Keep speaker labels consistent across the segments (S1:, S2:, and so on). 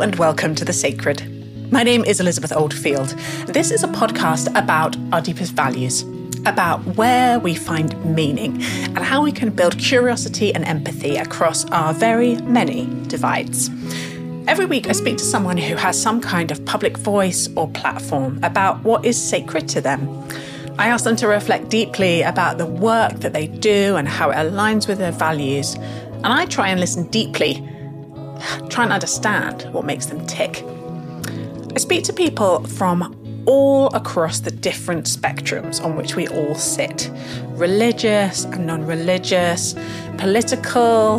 S1: and welcome to The Sacred. My name is Elizabeth Oldfield. This is a podcast about our deepest values, about where we find meaning and how we can build curiosity and empathy across our very many divides. Every week I speak to someone who has some kind of public voice or platform about what is sacred to them. I ask them to reflect deeply about the work that they do and how it aligns with their values. And I try and listen deeply, try and understand what makes them tick. I speak to people from all across the different spectrums on which we all sit. Religious and non-religious, political,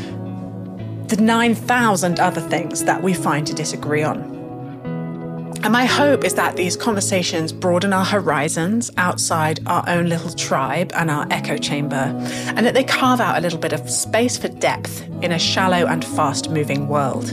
S1: the 9,000 other things that we find to disagree on. And my hope is that these conversations broaden our horizons outside our own little tribe and our echo chamber, and that they carve out a little bit of space for depth in a shallow and fast-moving world.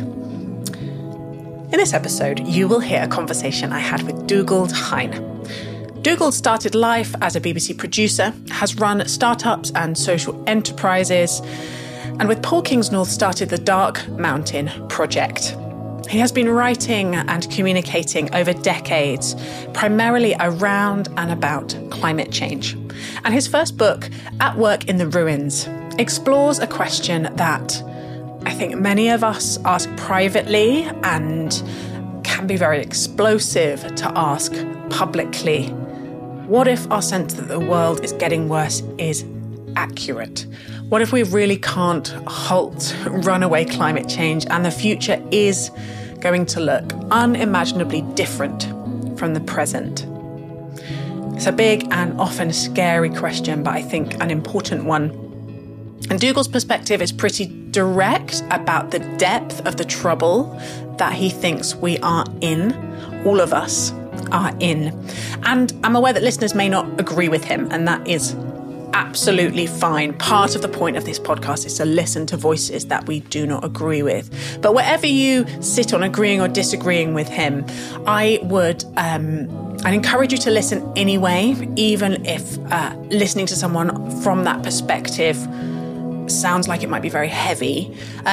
S1: In this episode, you will hear a conversation I had with Dugald Hine. Dugald started life as a BBC producer, has run startups and social enterprises, and with Paul Kingsnorth started the Dark Mountain Project. He has been writing and communicating over decades, primarily around and about climate change. And his first book, At Work in the Ruins, explores a question that I think many of us ask privately and can be very explosive to ask publicly. What if our sense that the world is getting worse is accurate? What if we really can't halt runaway climate change and the future is going to look unimaginably different from the present? It's a big and often scary question, but I think an important one. And Dugald's perspective is pretty direct about the depth of the trouble that he thinks we are in, all of us are in. And I'm aware that listeners may not agree with him, and that is absolutely fine. Part of the point of this podcast is to listen to voices that we do not agree with. But wherever you sit on agreeing or disagreeing with him, I'd encourage you to listen anyway, even if listening to someone from that perspective sounds like it might be very heavy.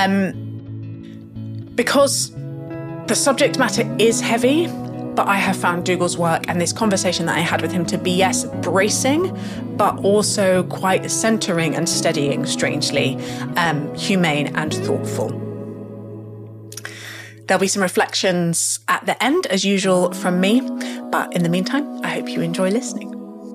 S1: Because the subject matter is heavy, but I have found Dugald's work and this conversation that I had with him to be, yes, bracing, but also quite centering and steadying, strangely, humane and thoughtful. There'll be some reflections at the end, as usual, from me. But in the meantime, I hope you enjoy listening.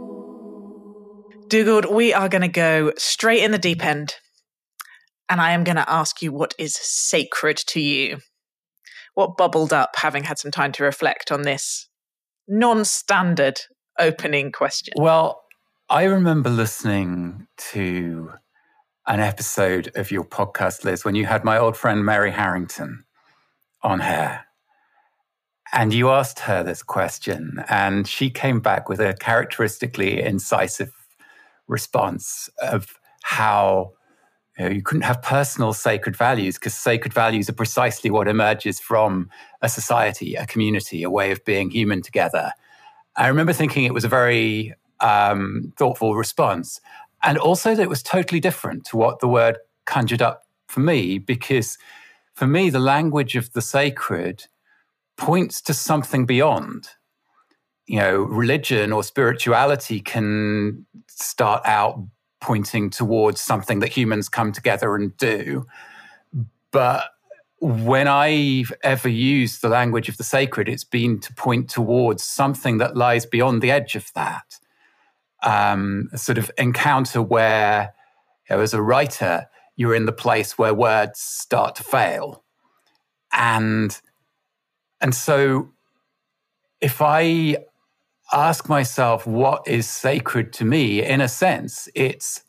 S1: Dugald, we are going to go straight in the deep end. And I am going to ask you what is sacred to you. What bubbled up having had some time to reflect on this non-standard opening question?
S2: Well, I remember listening to an episode of your podcast, Liz, when you had my old friend Mary Harrington on here. And you asked her this question, and she came back with a characteristically incisive response of how you couldn't have personal sacred values because sacred values are precisely what emerges from a society, a community, a way of being human together. I remember thinking it was a very thoughtful response. And also that it was totally different to what the word conjured up for me, because for me, the language of the sacred points to something beyond. You know, religion or spirituality can start out pointing towards something that humans come together and do. But when I've ever used the language of the sacred, it's been to point towards something that lies beyond the edge of that. A sort of encounter where, as a writer, you're in the place where words start to fail. And so if I ask myself what is sacred to me, in a sense, it's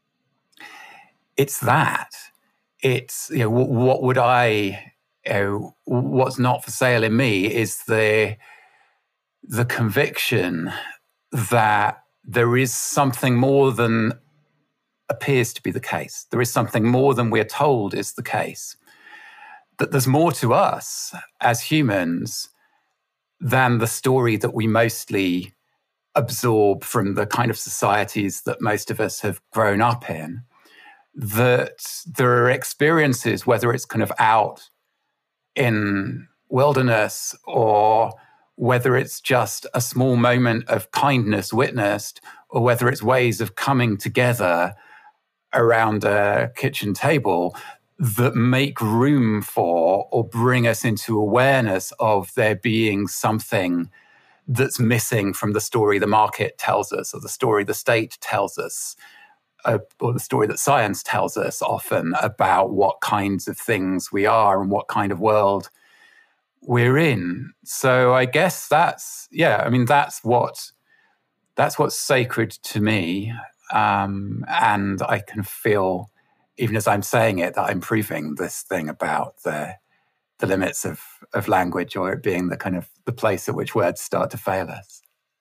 S2: that. It's, what would what's not for sale in me is the conviction that there is something more than appears to be the case. There is something more than we're told is the case. That there's more to us as humans than the story that we mostly absorb from the kind of societies that most of us have grown up in. That there are experiences, whether it's kind of out in wilderness, or whether it's just a small moment of kindness witnessed, or whether it's ways of coming together around a kitchen table that make room for or bring us into awareness of there being something that's missing from the story the market tells us, or the story the state tells us, or the story that science tells us often about what kinds of things we are and what kind of world we're in. So I guess that's what's sacred to me. And I can feel, even as I'm saying it, that I'm proving this thing about the limits of language, or it being the kind of the place at which words start to fail us.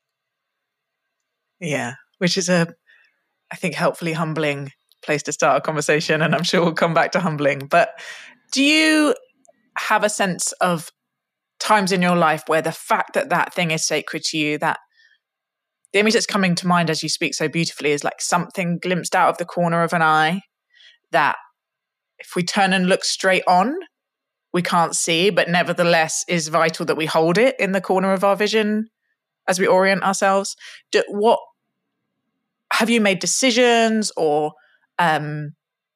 S1: Yeah, which is I think, helpfully humbling place to start a conversation, and I'm sure we'll come back to humbling. But do you have a sense of times in your life where the fact that that thing is sacred to you, that the image that's coming to mind as you speak so beautifully is like something glimpsed out of the corner of an eye that if we turn and look straight on, we can't see, but nevertheless is vital that we hold it in the corner of our vision as we orient ourselves? What have you made decisions, or can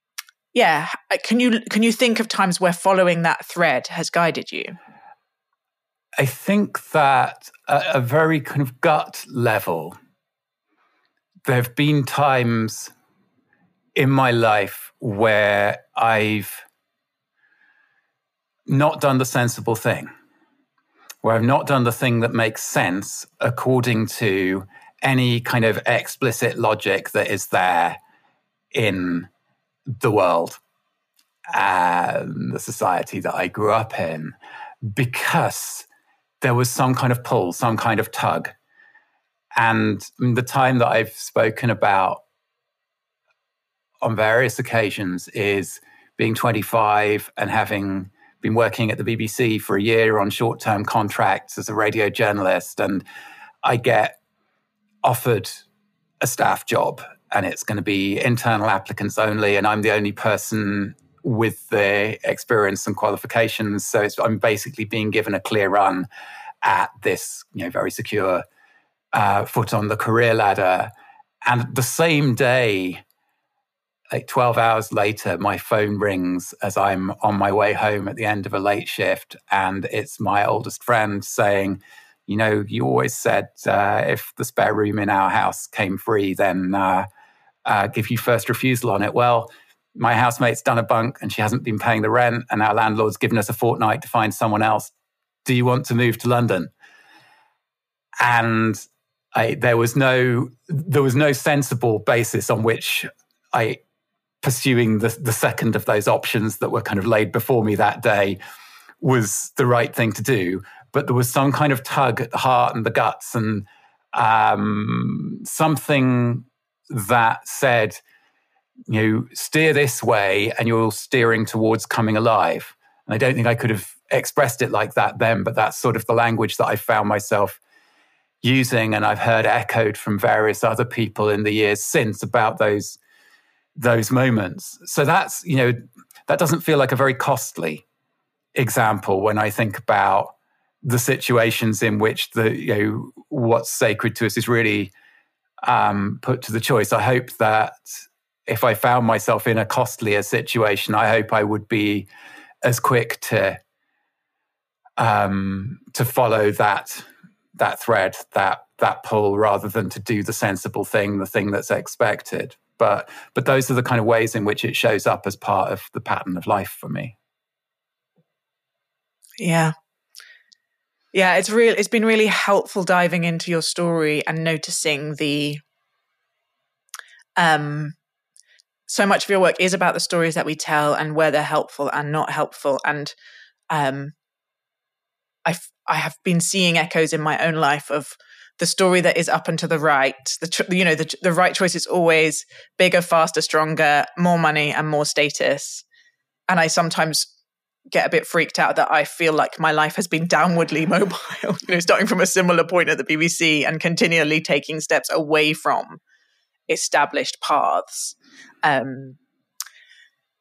S1: you think of times where following that thread has guided you?
S2: I think that at a very kind of gut level, there have been times in my life where I've not done the sensible thing, where I've not done the thing that makes sense according to any kind of explicit logic that is there in the world and the society that I grew up in, because there was some kind of pull, some kind of tug. And the time that I've spoken about on various occasions is being 25 and having been working at the BBC for a year on short-term contracts as a radio journalist. And I get offered a staff job, and it's going to be internal applicants only, and I'm the only person with the experience and qualifications. So I'm basically being given a clear run at this, very secure foot on the career ladder. And the same day, like 12 hours later, my phone rings as I'm on my way home at the end of a late shift, and it's my oldest friend saying, you always said if the spare room in our house came free, then give you first refusal on it. Well, my housemate's done a bunk and she hasn't been paying the rent, and our landlord's given us a fortnight to find someone else. Do you want to move to London? And there was no sensible basis on which pursuing the second of those options that were kind of laid before me that day was the right thing to do. But there was some kind of tug at the heart and the guts, and something that said, steer this way and you're steering towards coming alive. And I don't think I could have expressed it like that then, but that's sort of the language that I found myself using, and I've heard echoed from various other people in the years since about those moments. So that's, that doesn't feel like a very costly example when I think about the situations in which what's sacred to us is really put to the choice. I hope that if I found myself in a costlier situation, I hope I would be as quick to follow that thread, that pull, rather than to do the sensible thing, the thing that's expected. But those are the kind of ways in which it shows up as part of the pattern of life for me.
S1: Yeah. Yeah, it's been really helpful diving into your story and noticing the so much of your work is about the stories that we tell and where they're helpful and not helpful. And I have been seeing echoes in my own life of the story that is up and to the right. The right choice is always bigger, faster, stronger, more money and more status. And I sometimes get a bit freaked out that I feel like my life has been downwardly mobile, starting from a similar point at the BBC and continually taking steps away from established paths.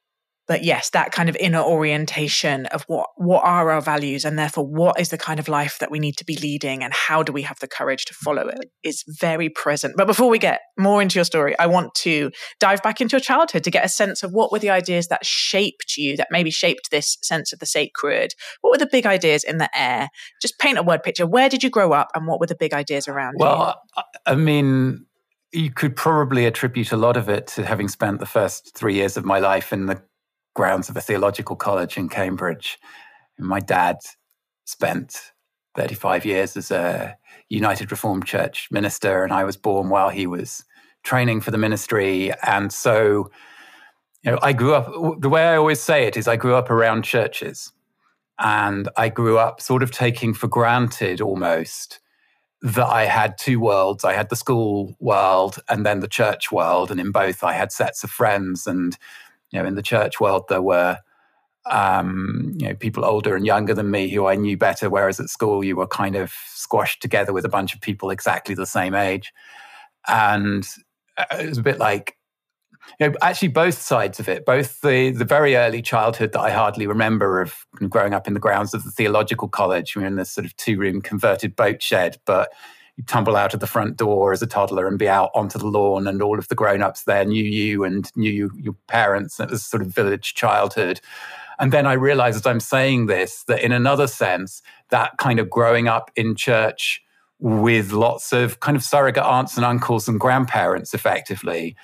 S1: But yes, that kind of inner orientation of what are our values, and therefore what is the kind of life that we need to be leading, and how do we have the courage to follow it, is very present. But before we get more into your story, I want to dive back into your childhood to get a sense of what were the ideas that shaped you, that maybe shaped this sense of the sacred. What were the big ideas in the air? Just paint a word picture. Where did you grow up, and what were the big ideas around you?
S2: Well, I mean, you could probably attribute a lot of it to having spent the first 3 years of my life in the grounds of a theological college in Cambridge. My dad spent 35 years as a United Reformed Church minister, and I was born while he was training for the ministry. And so, I grew up, the way I always say it is I grew up around churches, and I grew up sort of taking for granted almost that I had two worlds. I had the school world and then the church world, and in both I had sets of friends. And in the church world, there were, people older and younger than me who I knew better, whereas at school, you were kind of squashed together with a bunch of people exactly the same age. And it was a bit like, actually both sides of it, both the very early childhood that I hardly remember of growing up in the grounds of the theological college. We were in this sort of 2-room converted boat shed, but you tumble out of the front door as a toddler and be out onto the lawn, and all of the grown-ups there knew you and knew your parents. It was sort of village childhood. And then I realized as I'm saying this, that in another sense, that kind of growing up in church with lots of kind of surrogate aunts and uncles and grandparents effectively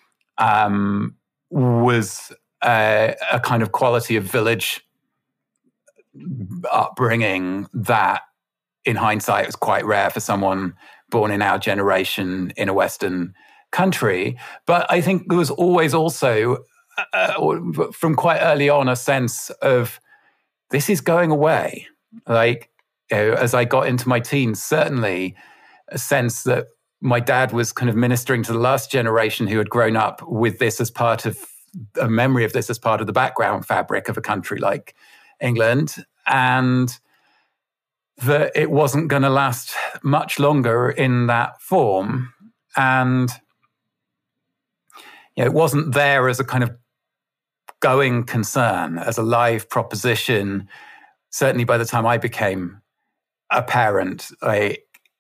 S2: was a kind of quality of village upbringing that in hindsight was quite rare for someone born in our generation in a Western country. But I think there was always also, from quite early on, a sense of this is going away. Like, as I got into my teens, certainly a sense that my dad was kind of ministering to the last generation who had grown up with this as part of a memory of this as part of the background fabric of a country like England, and that it wasn't going to last much longer in that form. And it wasn't there as a kind of going concern, as a live proposition. Certainly by the time I became a parent, I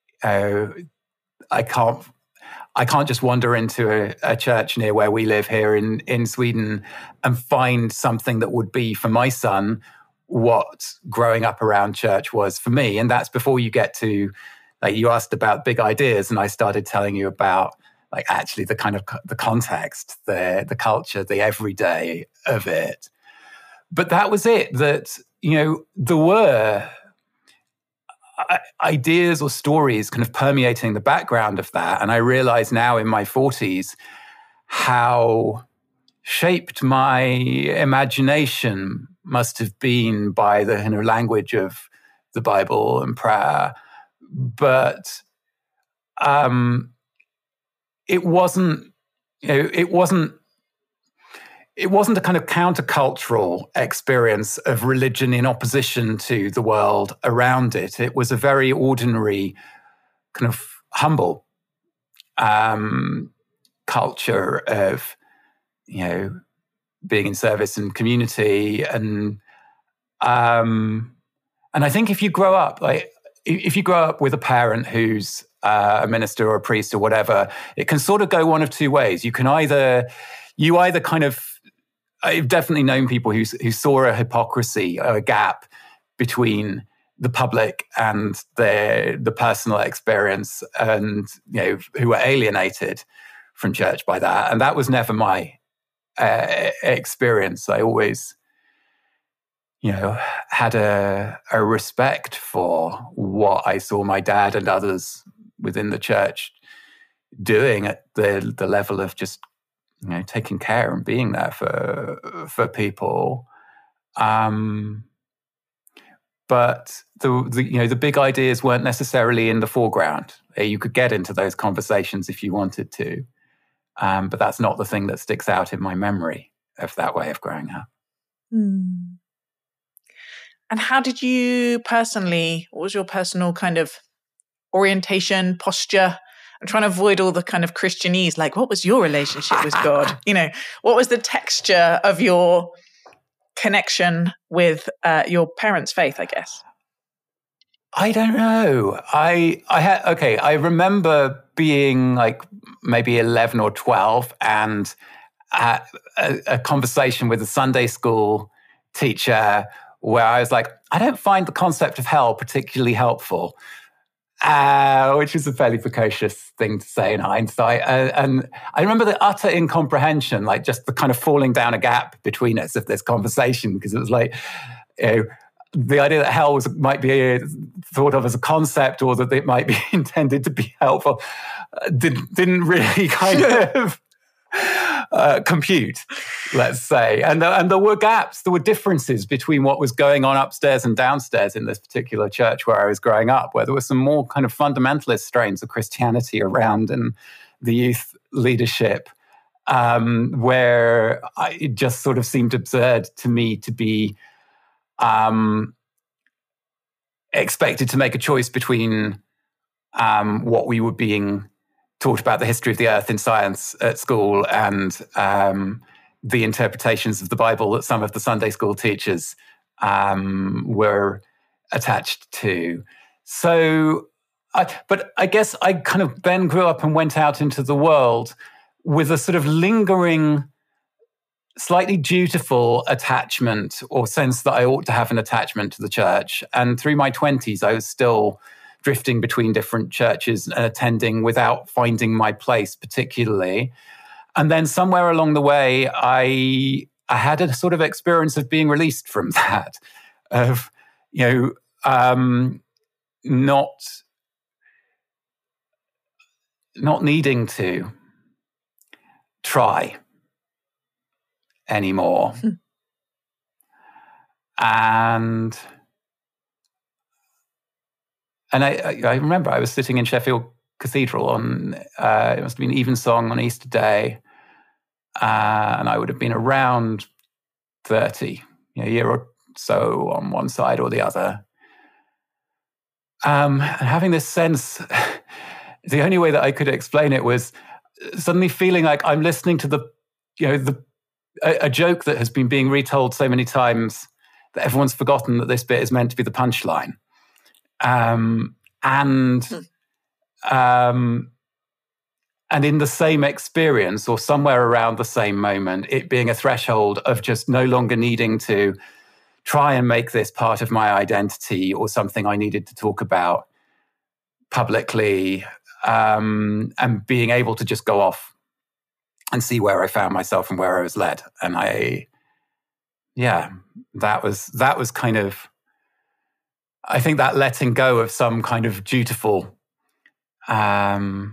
S2: can't just wander into a church near where we live here in Sweden and find something that would be for my son what growing up around church was for me. And that's before you get to, like, you asked about big ideas, and I started telling you about, like, actually the kind of the context, the culture, the everyday of it. But that was it, that, there were ideas or stories kind of permeating the background of that. And I realize now in my 40s how shaped my imagination must have been by the kind of language of the Bible and prayer. But it wasn't a kind of countercultural experience of religion in opposition to the world around it. It was a very ordinary, kind of humble culture of, being in service and community. And I think if you grow up with a parent who's a minister or a priest or whatever, it can sort of go one of two ways. You either kind of, I've definitely known people who saw a hypocrisy, a gap between the public and the personal experience, and who were alienated from church by that. And that was never my experience. I always, had a respect for what I saw my dad and others within the church doing at the level of just taking care and being there for people. But the big ideas weren't necessarily in the foreground. You could get into those conversations if you wanted to, but that's not the thing that sticks out in my memory of that way of growing up.
S1: Mm. And how did you personally, what was your personal kind of orientation, posture? I'm trying to avoid all the kind of Christianese, like, what was your relationship with God? What was the texture of your connection with your parents' faith, I guess?
S2: I don't know. I remember being like maybe 11 or 12 and a conversation with a Sunday school teacher where I was like, I don't find the concept of hell particularly helpful, which is a fairly precocious thing to say in hindsight. And I remember the utter incomprehension, like just the kind of falling down a gap between us of this conversation, because it was like, the idea that hell might be thought of as a concept, or that it might be intended to be helpful, didn't really kind of compute, let's say. And there were gaps, there were differences between what was going on upstairs and downstairs in this particular church where I was growing up, where there were some more kind of fundamentalist strains of Christianity around in the youth leadership, where it just sort of seemed absurd to me to be expected to make a choice between what we were being taught about the history of the earth in science at school and the interpretations of the Bible that some of the Sunday school teachers were attached to. So, but I guess I kind of then grew up and went out into the world with a sort of lingering, slightly dutiful attachment or sense that I ought to have an attachment to the church. And through my 20s, I was still drifting between different churches and attending without finding my place particularly. And then somewhere along the way, I had a sort of experience of being released from that, of, not needing to try anymore. And I remember I was sitting in Sheffield Cathedral on, it must have been Evensong on Easter Day, and I would have been around 30, a year or so on one side or the other. And having this sense, the only way that I could explain it was suddenly feeling like I'm listening to a joke that has been being retold so many times that everyone's forgotten that this bit is meant to be the punchline. And in the same experience, or somewhere around the same moment, it being a threshold of just no longer needing to try and make this part of my identity or something I needed to talk about publicly, and being able to just go off and see where I found myself and where I was led. And that was kind of, I think that letting go of some kind of dutiful, kind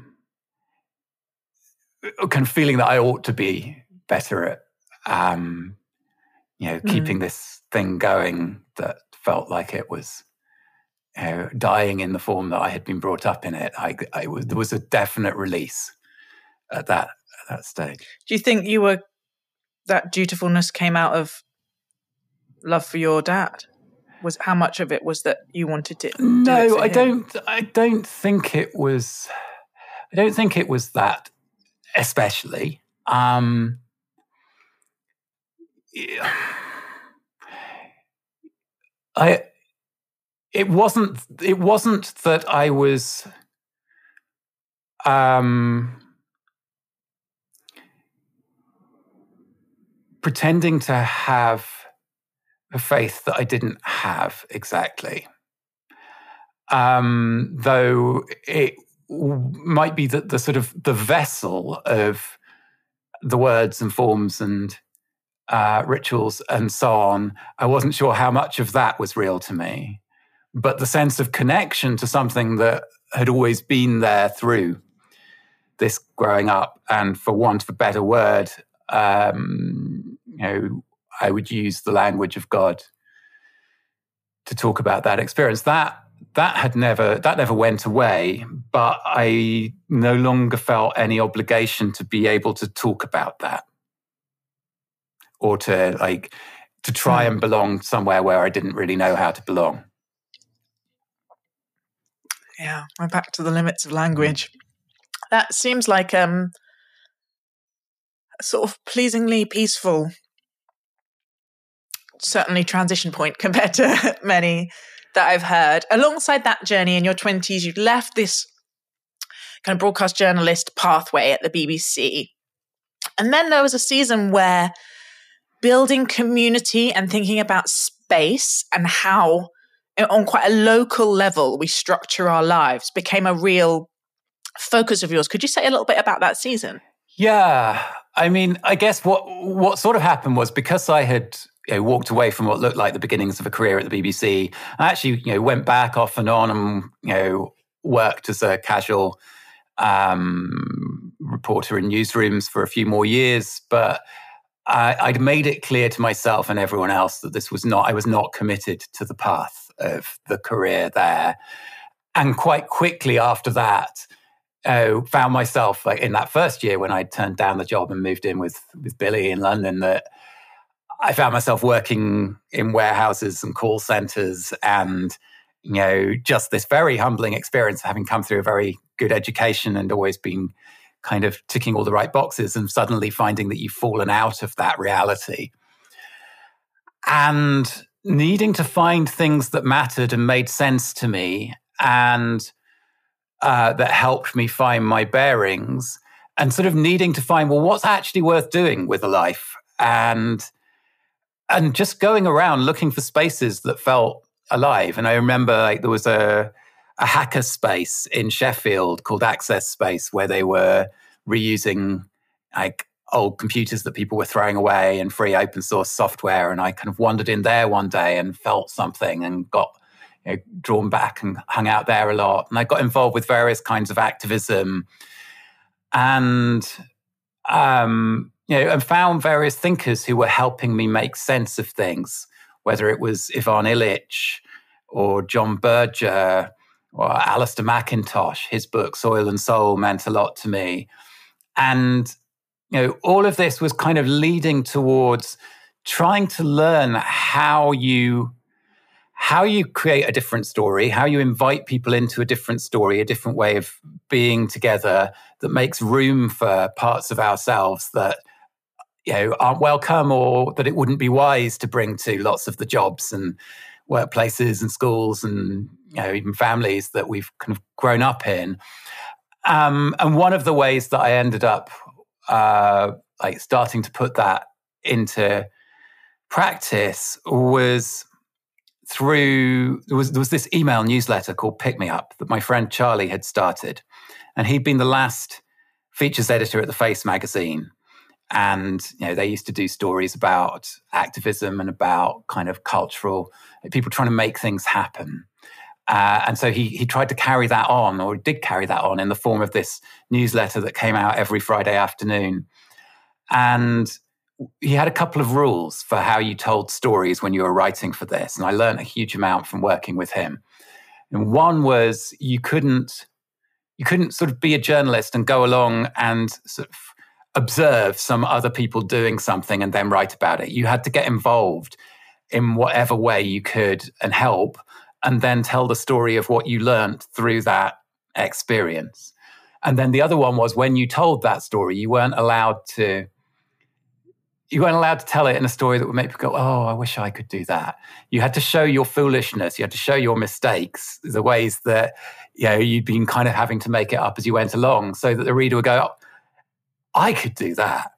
S2: of feeling that I ought to be better at, keeping this thing going that felt like it was dying in the form that I had been brought up in it. There was a definite release at that stage.
S1: Do you think that dutifulness came out of love for your dad? Was how much of it was that you wanted to?
S2: No, I don't think it was. I don't think it was that, especially. It wasn't that I was pretending to have a faith that I didn't have exactly. Though it might be that the sort of the vessel of the words and forms and rituals and so on, I wasn't sure how much of that was real to me. But the sense of connection to something that had always been there through this growing up, and for want of a better word, I would use the language of God to talk about that experience. That never went away, but I no longer felt any obligation to be able to talk about that, or to try and belong somewhere where I didn't really know how to belong.
S1: Yeah, we're back to the limits of language. That seems like a sort of pleasingly peaceful certainly transition point compared to many that I've heard. Alongside that journey in your 20s, you'd left this kind of broadcast journalist pathway at the BBC. And then there was a season where building community and thinking about space and how on quite a local level we structure our lives became a real focus of yours. Could you say a little bit about that season?
S2: Yeah. I mean, I guess what sort of happened was, because I had walked away from what looked like the beginnings of a career at the BBC, I actually went back off and on and worked as a casual reporter in newsrooms for a few more years. But I'd made it clear to myself and everyone else that I was not committed to the path of the career there. And quite quickly after that, found myself, like, in that first year when I turned down the job and moved in with Billy in London, that I found myself working in warehouses and call centers, and just this very humbling experience of having come through a very good education and always been kind of ticking all the right boxes, and suddenly finding that you've fallen out of that reality and needing to find things that mattered and made sense to me, and that helped me find my bearings, and sort of needing to find, well, what's actually worth doing with a life, and just going around looking for spaces that felt alive. And I remember there was a hacker space in Sheffield called Access Space, where they were reusing old computers that people were throwing away and free open source software. And I kind of wandered in there one day and felt something and got drawn back and hung out there a lot. And I got involved with various kinds of activism and found various thinkers who were helping me make sense of things, whether it was Ivan Illich or John Berger or Alistair McIntosh. His book, Soil and Soul, meant a lot to me. And, all of this was kind of leading towards trying to learn how you create a different story, how you invite people into a different story, a different way of being together that makes room for parts of ourselves that aren't welcome, or that it wouldn't be wise to bring to lots of the jobs and workplaces and schools and even families that we've kind of grown up in. And one of the ways that I ended up starting to put that into practice was through there was this email newsletter called Pick Me Up that my friend Charlie had started, and he'd been the last features editor at The Face magazine. And they used to do stories about activism and about kind of cultural people trying to make things happen. And so he tried to carry that on, or did carry that on, in the form of this newsletter that came out every Friday afternoon. And he had a couple of rules for how you told stories when you were writing for this. And I learned a huge amount from working with him. And one was you couldn't sort of be a journalist and go along and sort of observe some other people doing something and then write about it. You had to get involved in whatever way you could and help, and then tell the story of what you learned through that experience. And then the other one was, when you told that story, you weren't allowed to tell it in a story that would make people go, oh, I wish I could do that. You had to show your foolishness. You had to show your mistakes, the ways that you'd been kind of having to make it up as you went along, so that the reader would go, oh, I could do that.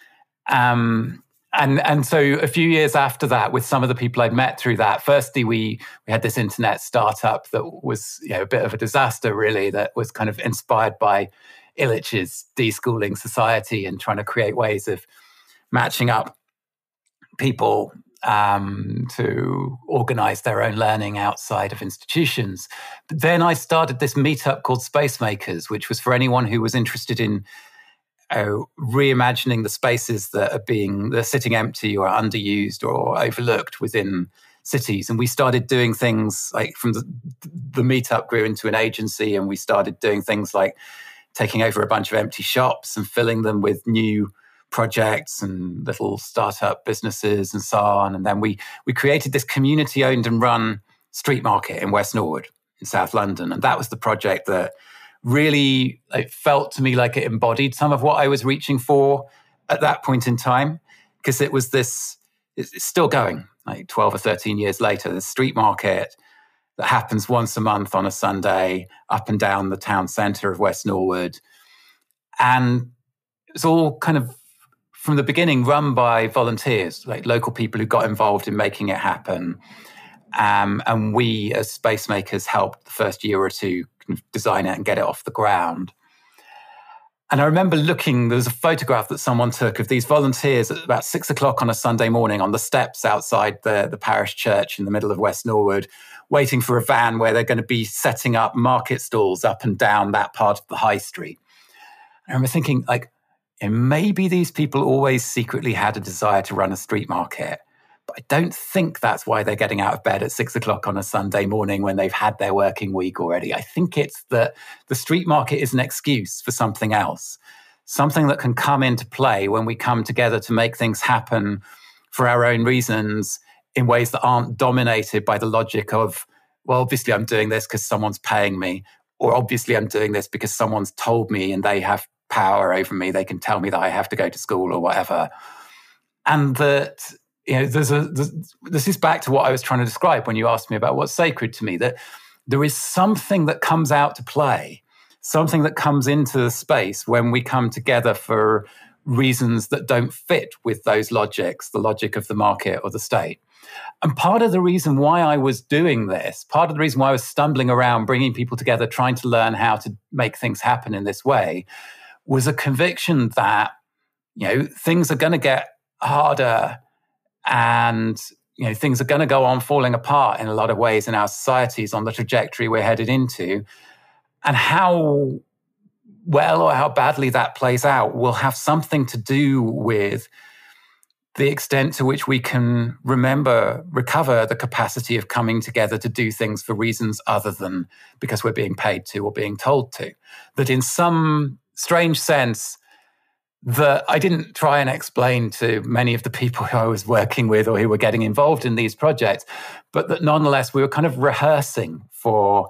S2: And so a few years after that, with some of the people I'd met through that, firstly, we had this internet startup that was a bit of a disaster, really, that was kind of inspired by Illich's deschooling society and trying to create ways of matching up people to organize their own learning outside of institutions. But then I started this meetup called Space Makers, which was for anyone who was interested in reimagining the spaces that are sitting empty or underused or overlooked within cities. And we started doing things like, from the meetup grew into an agency, and we started doing things like taking over a bunch of empty shops and filling them with new projects and little startup businesses and so on. And then we created this community-owned and run street market in West Norwood in South London. And that was the project that really, it felt to me like it embodied some of what I was reaching for at that point in time, because it was this it's still going, like 12 or 13 years later. The street market that happens once a month on a Sunday up and down the town centre of West Norwood. And it's all kind of, from the beginning, run by volunteers, like local people who got involved in making it happen. And we, as space makers, helped the first year or two kind of design it and get it off the ground. And I remember there was a photograph that someone took of these volunteers at about 6 o'clock on a Sunday morning on the steps outside the parish church in the middle of West Norwood, waiting for a van where they're going to be setting up market stalls up and down that part of the high street. And I remember thinking, like, maybe these people always secretly had a desire to run a street market, but I don't think that's why they're getting out of bed at 6 o'clock on a Sunday morning when they've had their working week already. I think it's that the street market is an excuse for something else, something that can come into play when we come together to make things happen for our own reasons in ways that aren't dominated by the logic of, well, obviously I'm doing this because someone's paying me, or obviously I'm doing this because someone's told me and they have power over me. They can tell me that I have to go to school or whatever. And that, this is back to what I was trying to describe when you asked me about what's sacred to me, that there is something that comes out to play, something that comes into the space when we come together for reasons that don't fit with those logics, the logic of the market or the state. And part of the reason why I was doing this, part of the reason why I was stumbling around, bringing people together, trying to learn how to make things happen in this way, was a conviction that, things are going to get harder and, things are going to go on falling apart in a lot of ways in our societies on the trajectory we're headed into. And how well or how badly that plays out will have something to do with the extent to which we can recover the capacity of coming together to do things for reasons other than because we're being paid to or being told to. That in some strange sense, that I didn't try and explain to many of the people who I was working with or who were getting involved in these projects, but that nonetheless we were kind of rehearsing for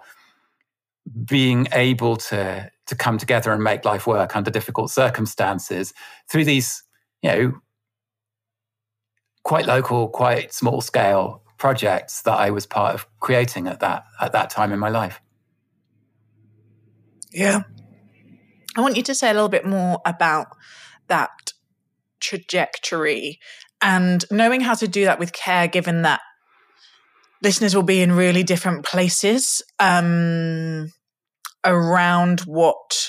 S2: being able to come together and make life work under difficult circumstances through these, quite local, quite small scale projects that I was part of creating at that time in my life.
S1: Yeah. I want you to say a little bit more about that trajectory and knowing how to do that with care, given that listeners will be in really different places around what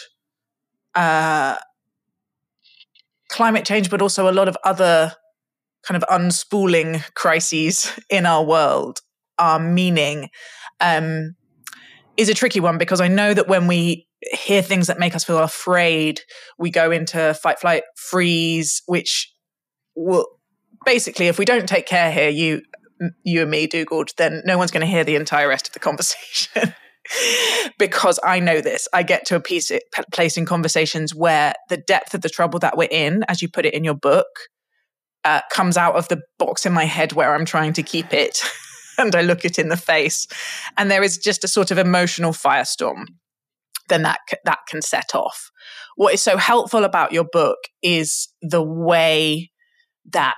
S1: climate change, but also a lot of other kind of unspooling crises in our world are meaning, is a tricky one, because I know that when we hear things that make us feel afraid, we go into fight, flight, freeze, which will basically, if we don't take care here, you and me, Dugald, then no one's going to hear the entire rest of the conversation. Because I know this. I get to a place in conversations where the depth of the trouble that we're in, as you put it in your book, comes out of the box in my head where I'm trying to keep it, and I look it in the face, and there is just a sort of emotional firestorm. Then that can set off. What is so helpful about your book is the way that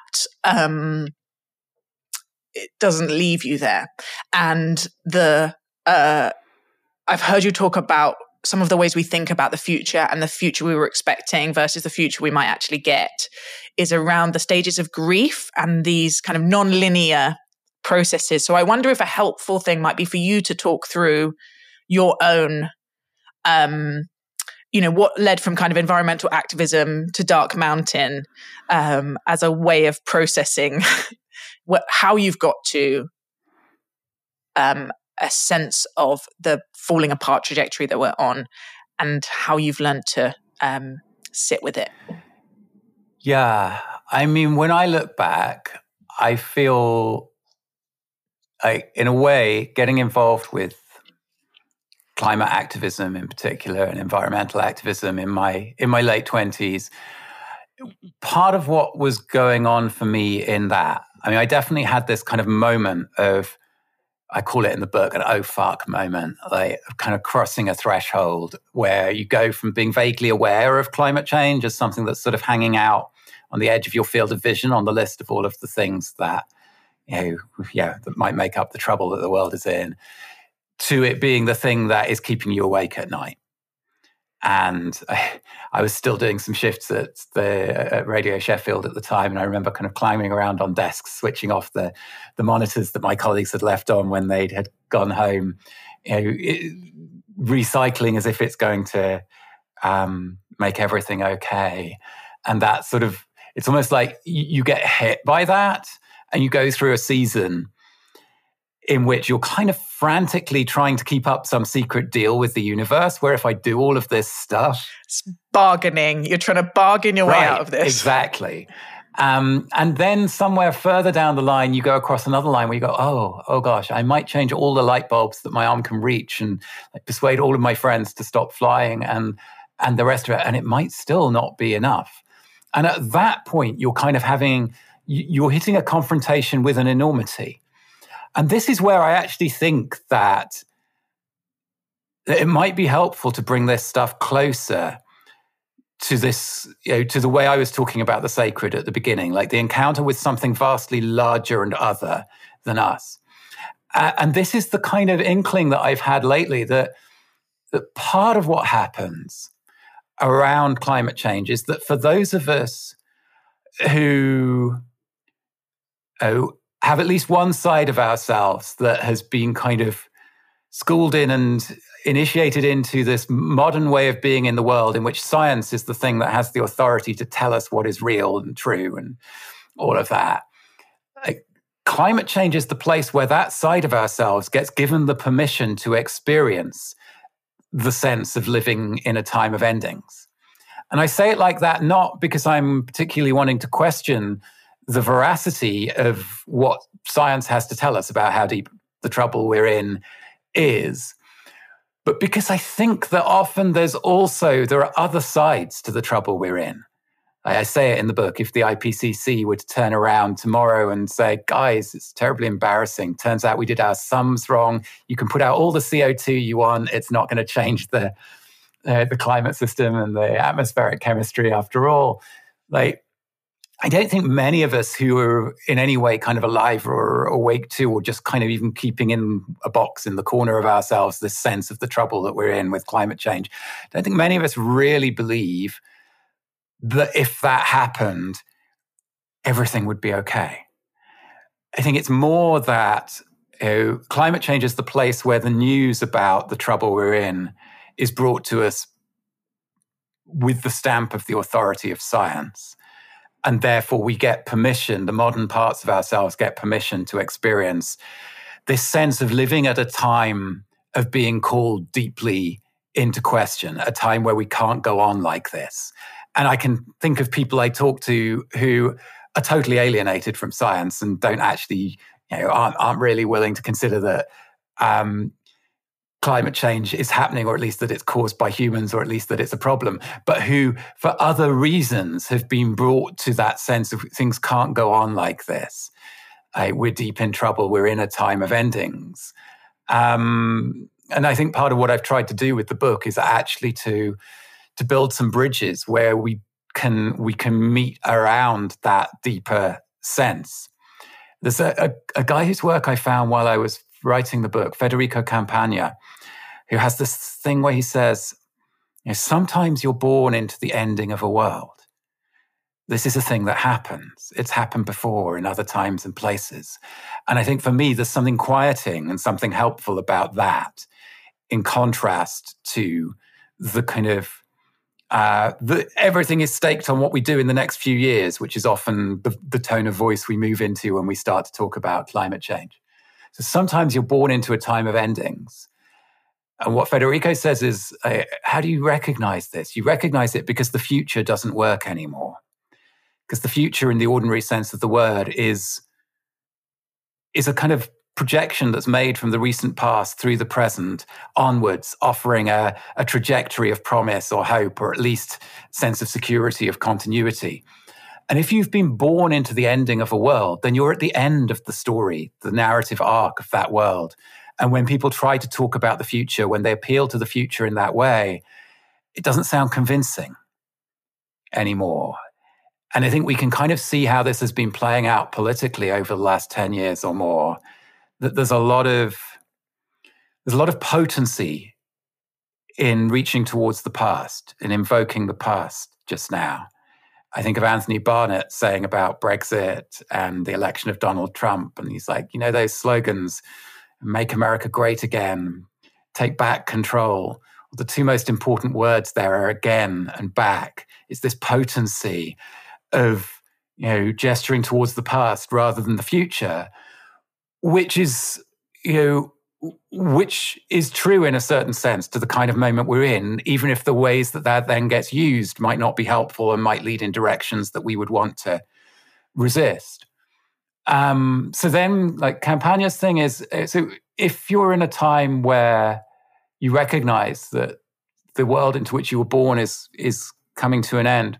S1: it doesn't leave you there, and I've heard you talk about some of the ways we think about the future and the future we were expecting versus the future we might actually get is around the stages of grief and these kind of non-linear processes. So I wonder if a helpful thing might be for you to talk through your own, what led from kind of environmental activism to Dark Mountain as a way of processing how you've got to a sense of the falling apart trajectory that we're on and how you've learned to sit with it.
S2: Yeah. I mean, when I look back, I feel like, in a way, getting involved with climate activism in particular and environmental activism in my late 20s, part of what was going on for me in that, I mean, I definitely had this kind of moment of, I call it in the book an oh fuck moment, like kind of crossing a threshold where you go from being vaguely aware of climate change as something that's sort of hanging out on the edge of your field of vision on the list of all of the things that, that might make up the trouble that the world is in, to it being the thing that is keeping you awake at night. And I was still doing some shifts at Radio Sheffield at the time, and I remember kind of climbing around on desks, switching off the monitors that my colleagues had left on when they had gone home, recycling as if it's going to make everything okay. And that sort of, it's almost like you get hit by that, and you go through a season in which you're kind of frantically trying to keep up some secret deal with the universe, where if I do all of this stuff...
S1: It's bargaining. You're trying to bargain your way out of this.
S2: Exactly. And then somewhere further down the line, you go across another line where you go, oh gosh, I might change all the light bulbs that my arm can reach and persuade all of my friends to stop flying and the rest of it. And it might still not be enough. And at that point, you're kind of you're hitting a confrontation with an enormity. And this is where I actually think that it might be helpful to bring this stuff closer to this, to the way I was talking about the sacred at the beginning, like the encounter with something vastly larger and other than us. And this is the kind of inkling that I've had lately, that part of what happens around climate change is that for those of us who have at least one side of ourselves that has been kind of schooled in and initiated into this modern way of being in the world, in which science is the thing that has the authority to tell us what is real and true and all of that. Climate change is the place where that side of ourselves gets given the permission to experience the sense of living in a time of endings. And I say it like that not because I'm particularly wanting to question the veracity of what science has to tell us about how deep the trouble we're in is, but because I think that often there are other sides to the trouble we're in. I say it in the book, if the IPCC were to turn around tomorrow and say, guys, it's terribly embarrassing. Turns out we did our sums wrong. You can put out all the CO2 you want. It's not going to change the climate system and the atmospheric chemistry after all. I don't think many of us who are in any way kind of alive or awake to, or just kind of even keeping in a box in the corner of ourselves, this sense of the trouble that we're in with climate change, I don't think many of us really believe that if that happened, everything would be okay. I think it's more that climate change is the place where the news about the trouble we're in is brought to us with the stamp of the authority of science. And therefore we get permission, the modern parts of ourselves get permission to experience this sense of living at a time of being called deeply into question, a time where we can't go on like this. And I can think of people I talk to who are totally alienated from science and don't actually, aren't really willing to consider that climate change is happening, or at least that it's caused by humans, or at least that it's a problem, but who, for other reasons, have been brought to that sense of things can't go on like this. We're deep in trouble. We're in a time of endings. And I think part of what I've tried to do with the book is actually to build some bridges where we can meet around that deeper sense. There's a guy whose work I found while I was writing the book, Federico Campagna, who has this thing where he says, sometimes you're born into the ending of a world. This is a thing that happens. It's happened before in other times and places. And I think for me, there's something quieting and something helpful about that, in contrast to the kind of everything is staked on what we do in the next few years, which is often the tone of voice we move into when we start to talk about climate change. So sometimes you're born into a time of endings. And what Federico says is, how do you recognize this? You recognize it because the future doesn't work anymore. Because the future, in the ordinary sense of the word, is a kind of projection that's made from the recent past through the present onwards, offering a trajectory of promise or hope, or at least sense of security, of continuity. And if you've been born into the ending of a world, then you're at the end of the story, the narrative arc of that world. And when people try to talk about the future, when they appeal to the future in that way, it doesn't sound convincing anymore. And I think we can kind of see how this has been playing out politically over the last 10 years or more, that there's a lot of potency in reaching towards the past, in invoking the past just now. I think of Anthony Barnett saying about Brexit and the election of Donald Trump. And he's like, those slogans, make America great again, take back control. The two most important words there are again and back. It's this potency of, gesturing towards the past rather than the future, which is true in a certain sense to the kind of moment we're in, even if the ways that then gets used might not be helpful and might lead in directions that we would want to resist. So then, like, Campagna's thing is, so if you're in a time where you recognize that the world into which you were born is coming to an end,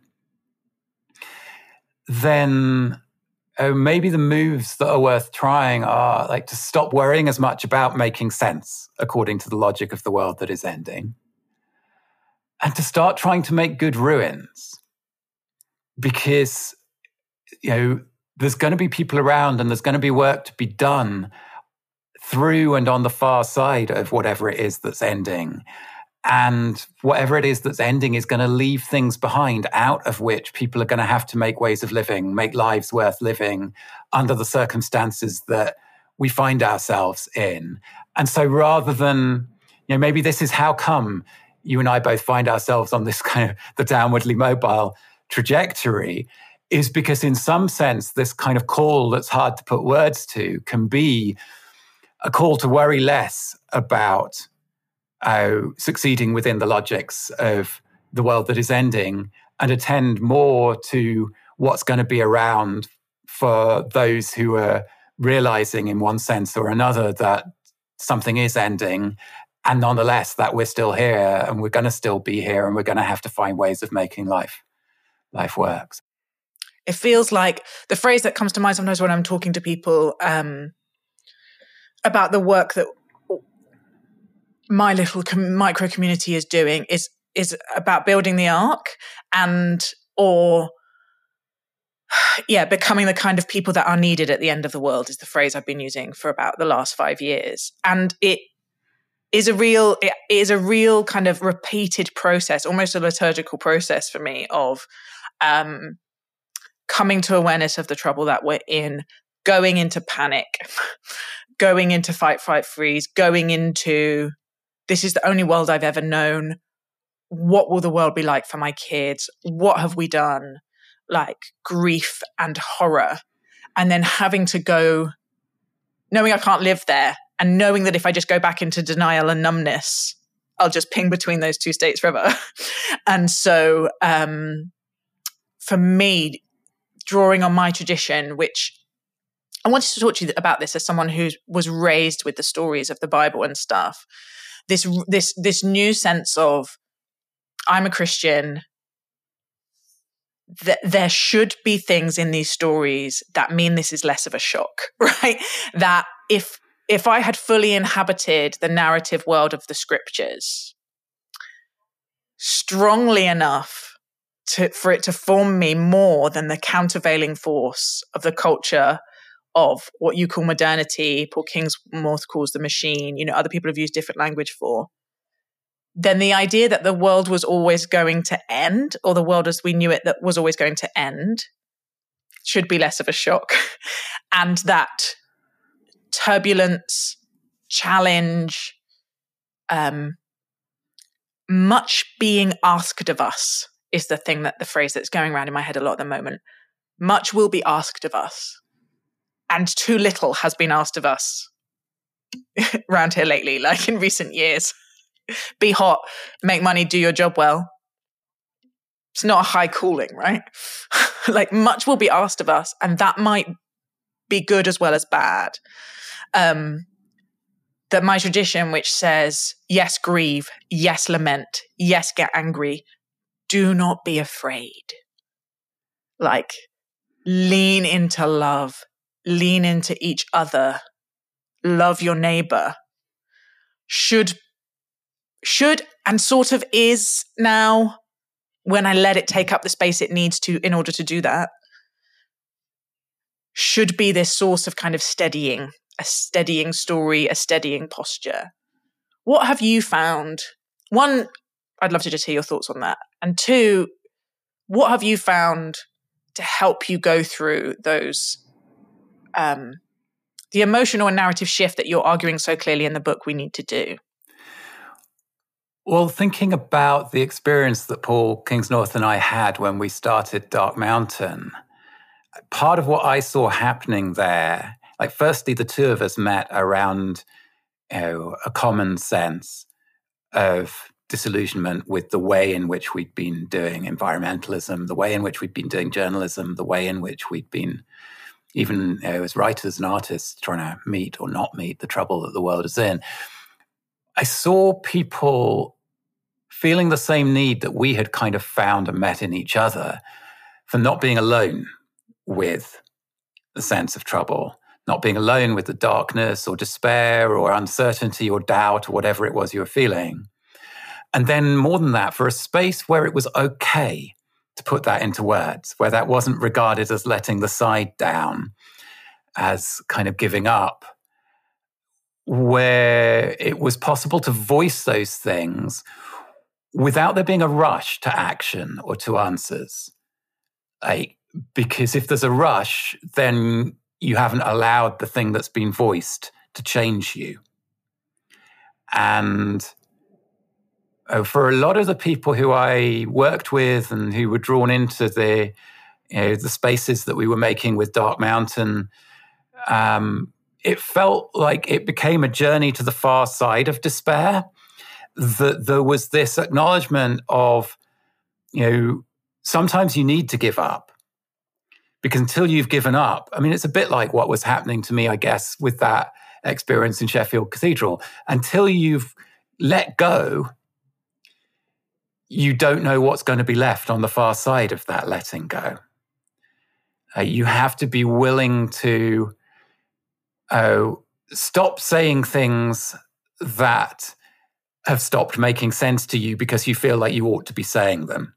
S2: then maybe the moves that are worth trying are like to stop worrying as much about making sense according to the logic of the world that is ending, and to start trying to make good ruins. Because, there's going to be people around and there's going to be work to be done through and on the far side of whatever it is that's ending. And whatever it is that's ending is going to leave things behind out of which people are going to have to make ways of living, make lives worth living under the circumstances that we find ourselves in. And so rather than, maybe this is how come you and I both find ourselves on this kind of the downwardly mobile trajectory, is because in some sense, this kind of call that's hard to put words to can be a call to worry less about succeeding within the logics of the world that is ending, and attend more to what's going to be around for those who are realizing in one sense or another that something is ending, and nonetheless that we're still here and we're going to still be here and we're going to have to find ways of making life works.
S1: It feels like the phrase that comes to mind sometimes when I'm talking to people about the work that my little micro community is doing is about building the ark becoming the kind of people that are needed at the end of the world, is the phrase I've been using for about the last 5 years. And it is a real kind of repeated process, almost a liturgical process for me of coming to awareness of the trouble that we're in, going into panic, going into fight, flight, freeze, going into this is the only world I've ever known. What will the world be like for my kids? What have we done? Like grief and horror. And then having to go, knowing I can't live there, and knowing that if I just go back into denial and numbness, I'll just ping between those two states forever. And so for me, drawing on my tradition, which I wanted to talk to you about this as someone who was raised with the stories of the Bible and stuff, this new sense of I'm a Christian, that there should be things in these stories that mean this is less of a shock, right? That if I had fully inhabited the narrative world of the scriptures strongly enough for it to form me more than the countervailing force of the culture of what you call modernity, Paul Kingsmore calls the machine, other people have used different language for, then the idea that the world was always going to end, or the world as we knew it that was always going to end, should be less of a shock. And that turbulence, challenge, much being asked of us is the phrase that's going around in my head a lot at the moment. Much will be asked of us. And too little has been asked of us around here lately, like in recent years. Be hot, make money, do your job well. It's not a high calling, right? Like much will be asked of us, and that might be good as well as bad. That my tradition, which says, yes, grieve, yes, lament, yes, get angry, do not be afraid. Like, lean into love, lean into each other, love your neighbor, should and sort of is now when I let it take up the space it needs to in order to do that, should be this source of kind of steadying, a steadying story, a steadying posture. What have you found? One, I'd love to just hear your thoughts on that. And two, what have you found to help you go through those, the emotional and narrative shift that you're arguing so clearly in the book we need to do?
S2: Well, thinking about the experience that Paul Kingsnorth and I had when we started Dark Mountain, part of what I saw happening there, like firstly, the two of us met around a common sense of disillusionment with the way in which we'd been doing environmentalism, the way in which we'd been doing journalism, the way in which we'd been, even as writers and artists, trying to meet or not meet the trouble that the world is in. I saw people feeling the same need that we had kind of found and met in each other for not being alone with the sense of trouble, not being alone with the darkness or despair or uncertainty or doubt or whatever it was you were feeling. And then more than that, for a space where it was okay to put that into words, where that wasn't regarded as letting the side down, as kind of giving up, where it was possible to voice those things without there being a rush to action or to answers. Because if there's a rush, then you haven't allowed the thing that's been voiced to change you. And for a lot of the people who I worked with and who were drawn into the spaces that we were making with Dark Mountain, it felt like it became a journey to the far side of despair. That there was this acknowledgement of, sometimes you need to give up. Because until you've given up, I mean, it's a bit like what was happening to me, I guess, with that experience in Sheffield Cathedral. Until you've let go, you don't know what's going to be left on the far side of that letting go. You have to be willing to stop saying things that have stopped making sense to you because you feel like you ought to be saying them.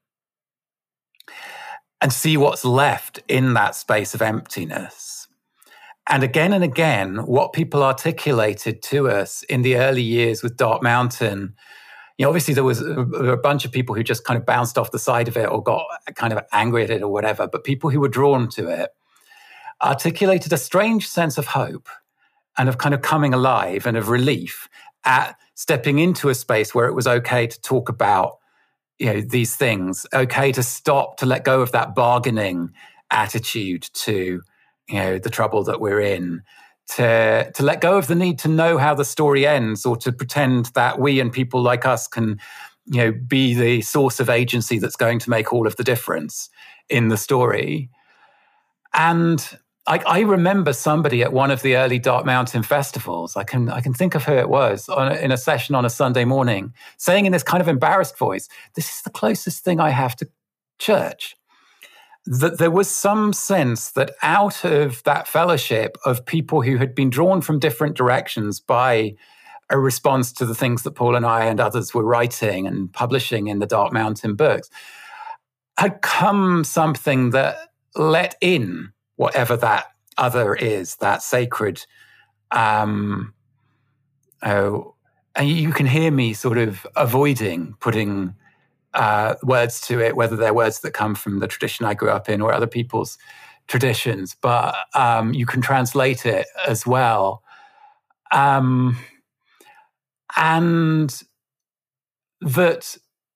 S2: And see what's left in that space of emptiness. And again, what people articulated to us in the early years with Dark Mountain, obviously there was a bunch of people who just kind of bounced off the side of it or got kind of angry at it or whatever, but people who were drawn to it articulated a strange sense of hope and of kind of coming alive and of relief at stepping into a space where it was okay to talk about these things, okay to stop, to let go of that bargaining attitude to, the trouble that we're in, to let go of the need to know how the story ends or to pretend that we and people like us can, be the source of agency that's going to make all of the difference in the story. And I remember somebody at one of the early Dark Mountain festivals, I can think of who it was, in a session on a Sunday morning, saying in this kind of embarrassed voice, "This is the closest thing I have to church." That there was some sense that out of that fellowship of people who had been drawn from different directions by a response to the things that Paul and I and others were writing and publishing in the Dark Mountain books, had come something that let in whatever that other is, that sacred. And you can hear me sort of avoiding putting words to it, whether they're words that come from the tradition I grew up in or other people's traditions, but you can translate it as well. And that,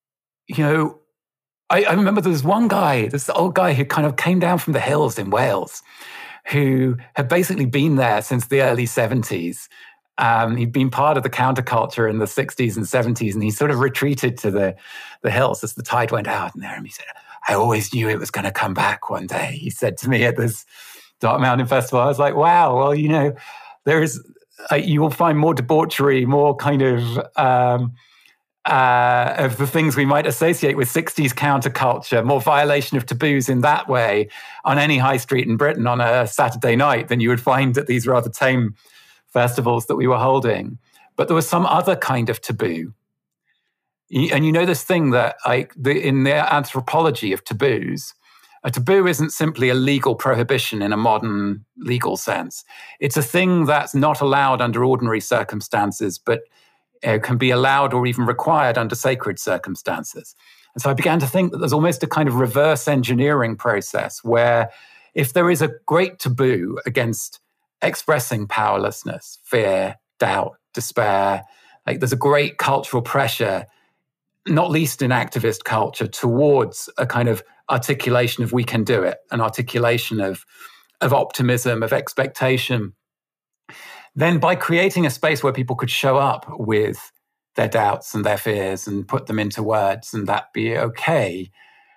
S2: I remember there was one guy, this old guy who kind of came down from the hills in Wales, who had basically been there since the early 70s. He'd been part of the counterculture in the 60s and 70s, and he sort of retreated to the hills as the tide went out in there. And he said, "I always knew it was going to come back one day," he said to me at this Dark Mountain Festival. I was like, wow, well, there is, you will find more debauchery, more kind of the things we might associate with 60s counterculture, more violation of taboos in that way on any high street in Britain on a Saturday night than you would find at these rather tame festivals that we were holding. But there was some other kind of taboo And you know this thing that in the anthropology of taboos, a taboo isn't simply a legal prohibition in a modern legal sense. It's a thing that's not allowed under ordinary circumstances, but can be allowed or even required under sacred circumstances. And so I began to think that there's almost a kind of reverse engineering process where if there is a great taboo against expressing powerlessness, fear, doubt, despair, like there's a great cultural pressure, not least in activist culture, towards a kind of articulation of we can do it, an articulation of optimism, of expectation. Then by creating a space where people could show up with their doubts and their fears and put them into words and that be okay,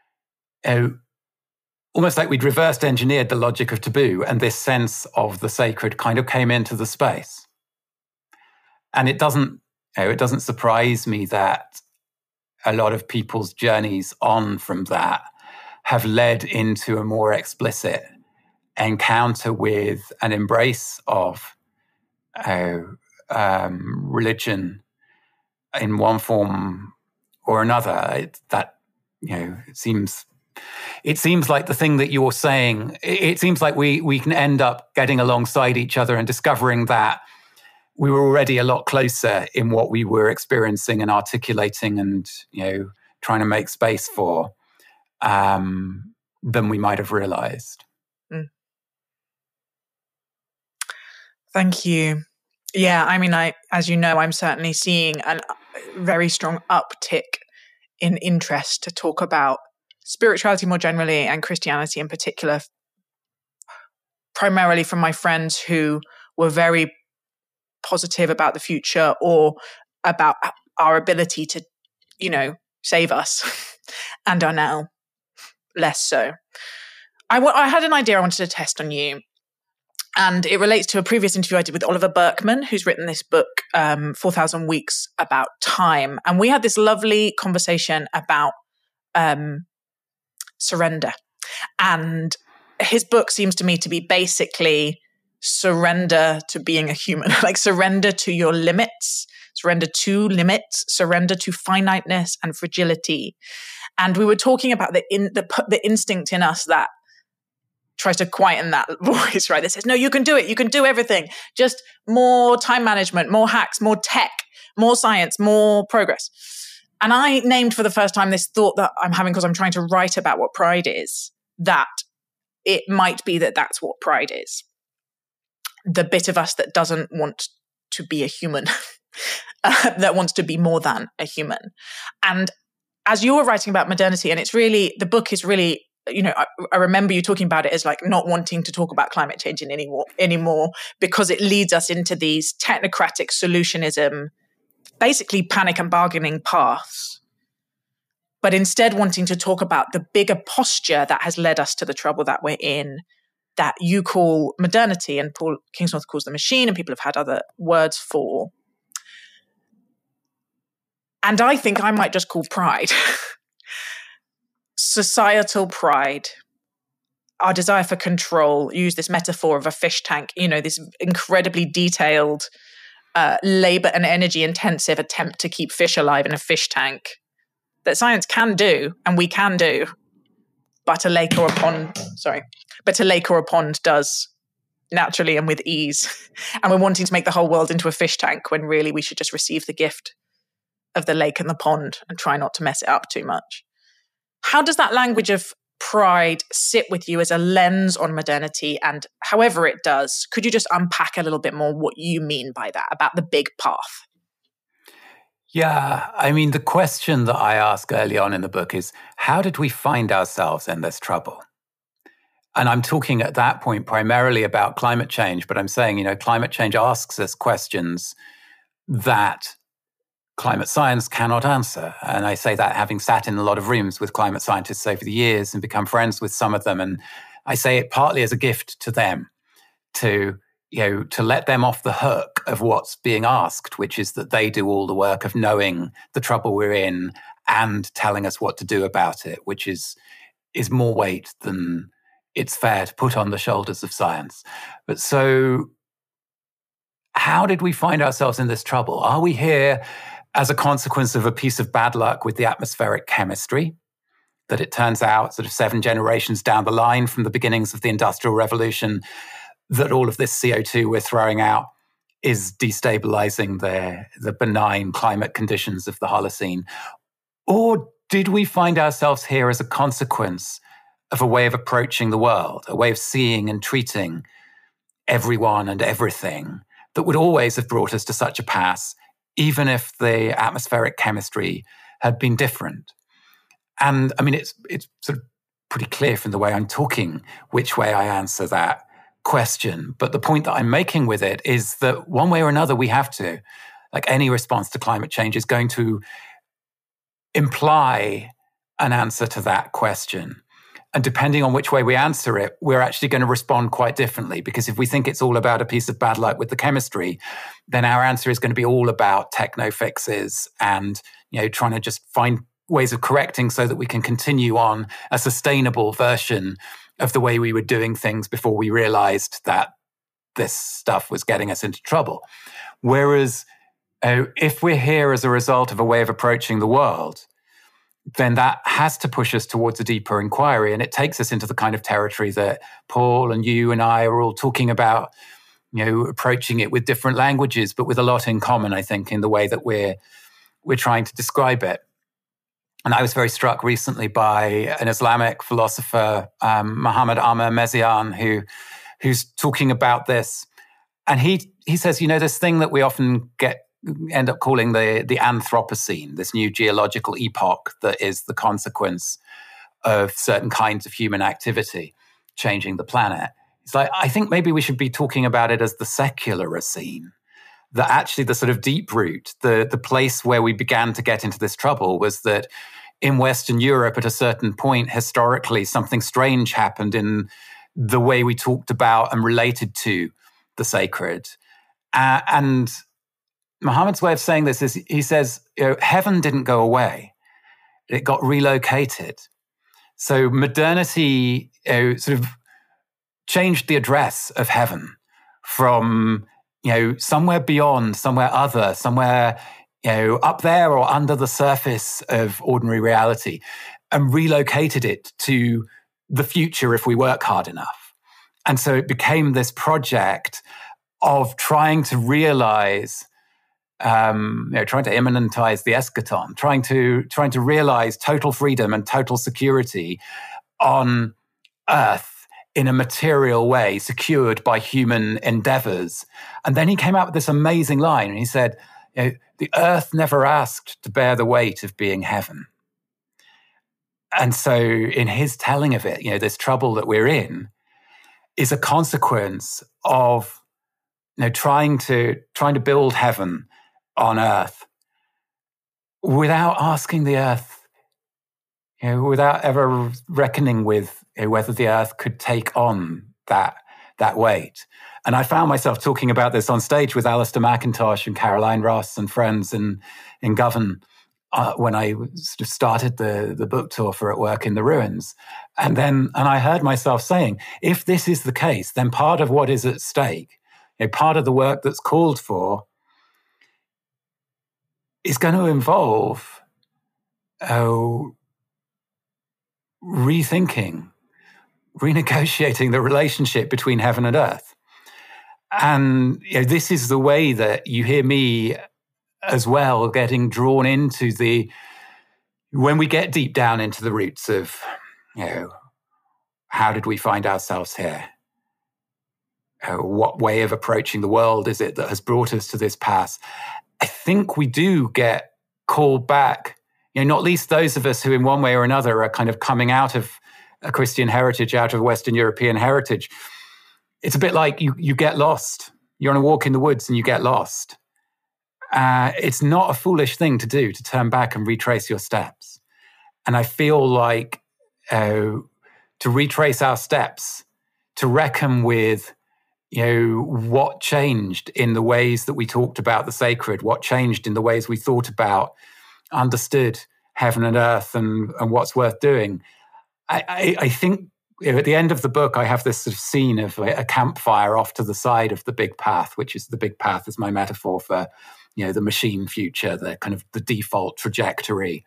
S2: almost like we'd reversed engineered the logic of taboo, and this sense of the sacred kind of came into the space. And it doesn't surprise me that a lot of people's journeys on from that have led into a more explicit encounter with an embrace of religion in one form or another. It seems like the thing that you're saying, it seems like we can end up getting alongside each other and discovering that we were already a lot closer in what we were experiencing and articulating and, trying to make space for than we might have realized.
S3: Thank you. Yeah, I mean, as you know, I'm certainly seeing a very strong uptick in interest to talk about spirituality more generally and Christianity in particular, primarily from my friends who were very positive about the future or about our ability to, save us and are now less so. I had an idea I wanted to test on you. And it relates to a previous interview I did with Oliver Burkeman, who's written this book, 4,000 Weeks About Time. And we had this lovely conversation about surrender. And his book seems to me to be basically surrender to being a human, like surrender to your limits, surrender to finiteness and fragility. And we were talking about the instinct in us that tries to quieten that voice, right? That says, no, you can do it. You can do everything. Just more time management, more hacks, more tech, more science, more progress. And I named for the first time this thought that I'm having because I'm trying to write about what pride is, that it might be that that's what pride is. The bit of us that doesn't want to be a human, that wants to be more than a human. And as you were writing about modernity, and the book is really, I remember you talking about it as like not wanting to talk about climate change anymore because it leads us into these technocratic solutionism, basically panic and bargaining paths, but instead wanting to talk about the bigger posture that has led us to the trouble that we're in, that you call modernity and Paul Kingsnorth calls the machine, and people have had other words for. And I think I might just call pride. Societal pride, our desire for control, use this metaphor of a fish tank, this incredibly detailed, labor and energy intensive attempt to keep fish alive in a fish tank that science can do and we can do, but a lake or a pond does naturally and with ease. And we're wanting to make the whole world into a fish tank when really we should just receive the gift of the lake and the pond and try not to mess it up too much. How does that language of pride sit with you as a lens on modernity? And however it does, could you just unpack a little bit more what you mean by that, about the big path?
S2: Yeah, I mean, the question that I ask early on in the book is, how did we find ourselves in this trouble? And I'm talking at that point primarily about climate change, but I'm saying, climate change asks us questions that climate science cannot answer. And I say that having sat in a lot of rooms with climate scientists over the years and become friends with some of them. And I say it partly as a gift to them to let them off the hook of what's being asked, which is that they do all the work of knowing the trouble we're in and telling us what to do about it, which is more weight than it's fair to put on the shoulders of science. But so how did we find ourselves in this trouble? Are we here as a consequence of a piece of bad luck with the atmospheric chemistry, that it turns out sort of 7 generations down the line from the beginnings of the Industrial Revolution, that all of this CO2 we're throwing out is destabilizing the benign climate conditions of the Holocene? Or did we find ourselves here as a consequence of a way of approaching the world, a way of seeing and treating everyone and everything that would always have brought us to such a pass, even if the atmospheric chemistry had been different? And I mean, it's sort of pretty clear from the way I'm talking which way I answer that question. But the point that I'm making with it is that one way or another, we have to, like any response to climate change is going to imply an answer to that question. And depending on which way we answer it, we're actually going to respond quite differently. Because if we think it's all about a piece of bad luck with the chemistry, then our answer is going to be all about techno fixes and, trying to just find ways of correcting so that we can continue on a sustainable version of the way we were doing things before we realized that this stuff was getting us into trouble. Whereas if we're here as a result of a way of approaching the world, then that has to push us towards a deeper inquiry. And it takes us into the kind of territory that Paul and you and I are all talking about, approaching it with different languages, but with a lot in common, I think, in the way that we're trying to describe it. And I was very struck recently by an Islamic philosopher, Muhammad Amr Mezian, who's talking about this. And he says, this thing that we often end up calling the Anthropocene, this new geological epoch that is the consequence of certain kinds of human activity changing the planet. It's like, I think maybe we should be talking about it as the Secularocene. That actually the sort of deep root, the place where we began to get into this trouble was that in Western Europe at a certain point, historically, something strange happened in the way we talked about and related to the sacred. And Muhammad's way of saying this is, he says, heaven didn't go away. It got relocated. So modernity sort of changed the address of heaven from somewhere beyond, somewhere other, somewhere, up there or under the surface of ordinary reality, and relocated it to the future if we work hard enough. And so it became this project of trying to realize, trying to immanentize the eschaton, trying to realize total freedom and total security on Earth in a material way, secured by human endeavors. And then he came out with this amazing line, and he said, the earth never asked to bear the weight of being heaven. And so in his telling of it, this trouble that we're in is a consequence of trying to build heaven on earth without asking the earth, without ever reckoning with whether the earth could take on that weight. And I found myself talking about this on stage with Alistair McIntosh and Caroline Ross and friends in Govan when I sort of started the book tour for At Work in the Ruins. And I heard myself saying, if this is the case, then part of what is at stake, part of the work that's called for is going to involve rethinking, renegotiating the relationship between heaven and earth. And this is the way that you hear me as well getting drawn into when we get deep down into the roots of, how did we find ourselves here? What way of approaching the world is it that has brought us to this pass? I think we do get called back, not least those of us who in one way or another are kind of coming out of a Christian heritage, out of Western European heritage. It's a bit like you get lost. You're on a walk in the woods and you get lost. It's not a foolish thing to do, to turn back and retrace your steps. And I feel like to retrace our steps, to reckon with what changed in the ways that we talked about the sacred, what changed in the ways we thought about, understood heaven and earth and what's worth doing. I think at the end of the book, I have this sort of scene of a campfire off to the side of the big path, which is the big path is my metaphor for the machine future, the kind of the default trajectory.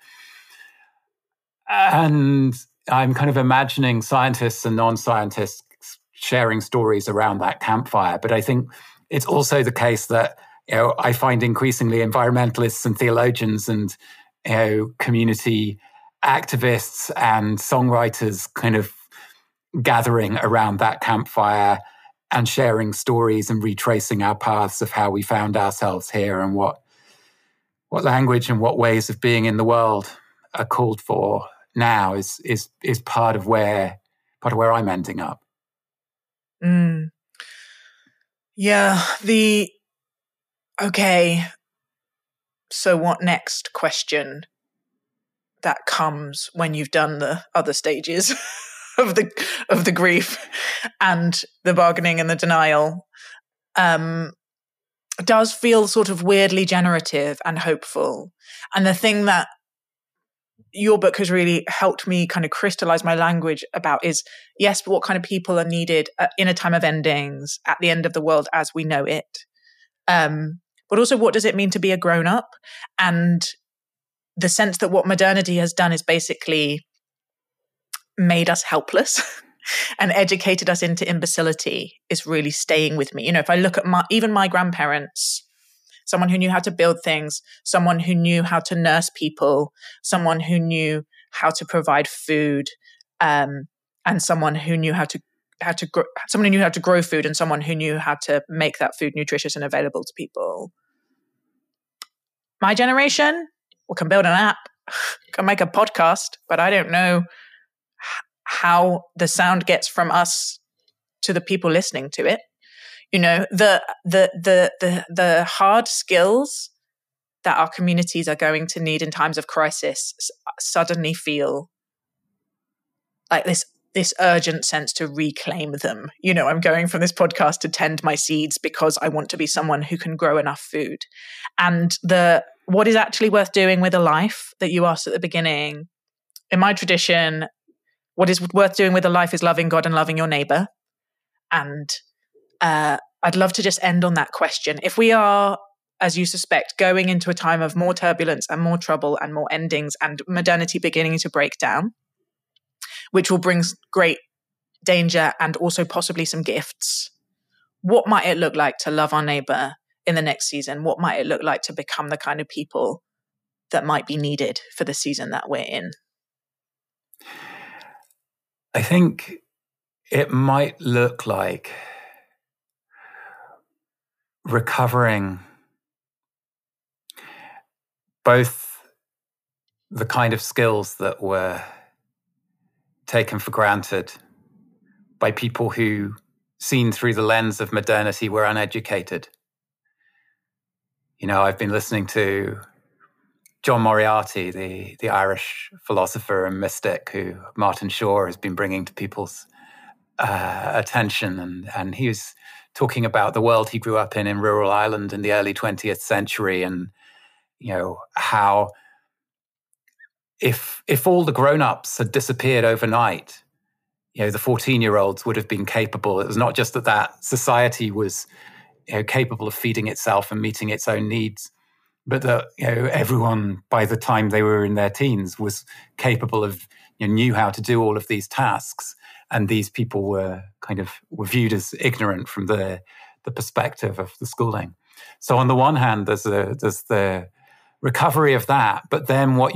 S2: And I'm kind of imagining scientists and non-scientists sharing stories around that campfire. But I think it's also the case that, I find increasingly environmentalists and theologians and, community activists and songwriters kind of gathering around that campfire and sharing stories and retracing our paths of how we found ourselves here and what language and what ways of being in the world are called for now is part of where I'm ending up.
S3: Yeah. Okay. So what next question that comes when you've done the other stages of the grief and the bargaining and the denial, does feel sort of weirdly generative and hopeful. And the thing that your book has really helped me kind of crystallize my language about is, yes, but what kind of people are needed in a time of endings, at the end of the world as we know it? But also, what does it mean to be a grown-up? And the sense that what modernity has done is basically made us helpless and educated us into imbecility is really staying with me. If I look at even my grandparents, someone who knew how to build things, someone who knew how to nurse people, someone who knew how to provide food, and someone who knew how to grow food, and someone who knew how to make that food nutritious and available to people. My generation, we can build an app, can make a podcast, but I don't know how the sound gets from us to the people listening to it. The hard skills that our communities are going to need in times of crisis suddenly feel like this urgent sense to reclaim them. I'm going from this podcast to tend my seeds because I want to be someone who can grow enough food. And what is actually worth doing with a life that you asked at the beginning, in my tradition, what is worth doing with a life is loving God and loving your neighbor. And I'd love to just end on that question. If we are, as you suspect, going into a time of more turbulence and more trouble and more endings and modernity beginning to break down, which will bring great danger and also possibly some gifts, what might it look like to love our neighbor in the next season? What might it look like to become the kind of people that might be needed for the season that we're in?
S2: I think it might look like recovering both the kind of skills that were taken for granted by people who, seen through the lens of modernity, were uneducated. I've been listening to John Moriarty, the Irish philosopher and mystic who Martin Shaw has been bringing to people's attention. And he was talking about the world he grew up in rural Ireland in the early 20th century, and, how if all the grown-ups had disappeared overnight, the 14-year-olds would have been capable. It was not just that society was capable of feeding itself and meeting its own needs, but that everyone by the time they were in their teens was capable of knew how to do all of these tasks, and these people were viewed as ignorant from the perspective of the schooling. So on the one hand, there's the recovery of that, but then what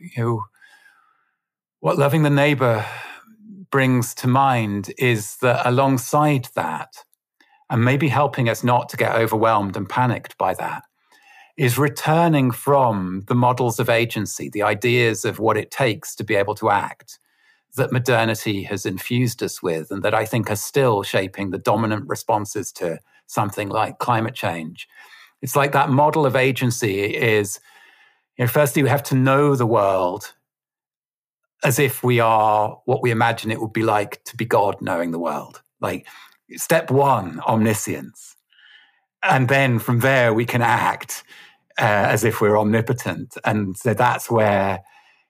S2: loving the neighbor brings to mind is that alongside that, and maybe helping us not to get overwhelmed and panicked by that, is returning from the models of agency, the ideas of what it takes to be able to act, that modernity has infused us with, and that I think are still shaping the dominant responses to something like climate change. It's like that model of agency is, firstly, we have to know the world as if we are what we imagine it would be like to be God knowing the world. Like, step one, omniscience. And then from there, we can act as if we're omnipotent. And so that's where,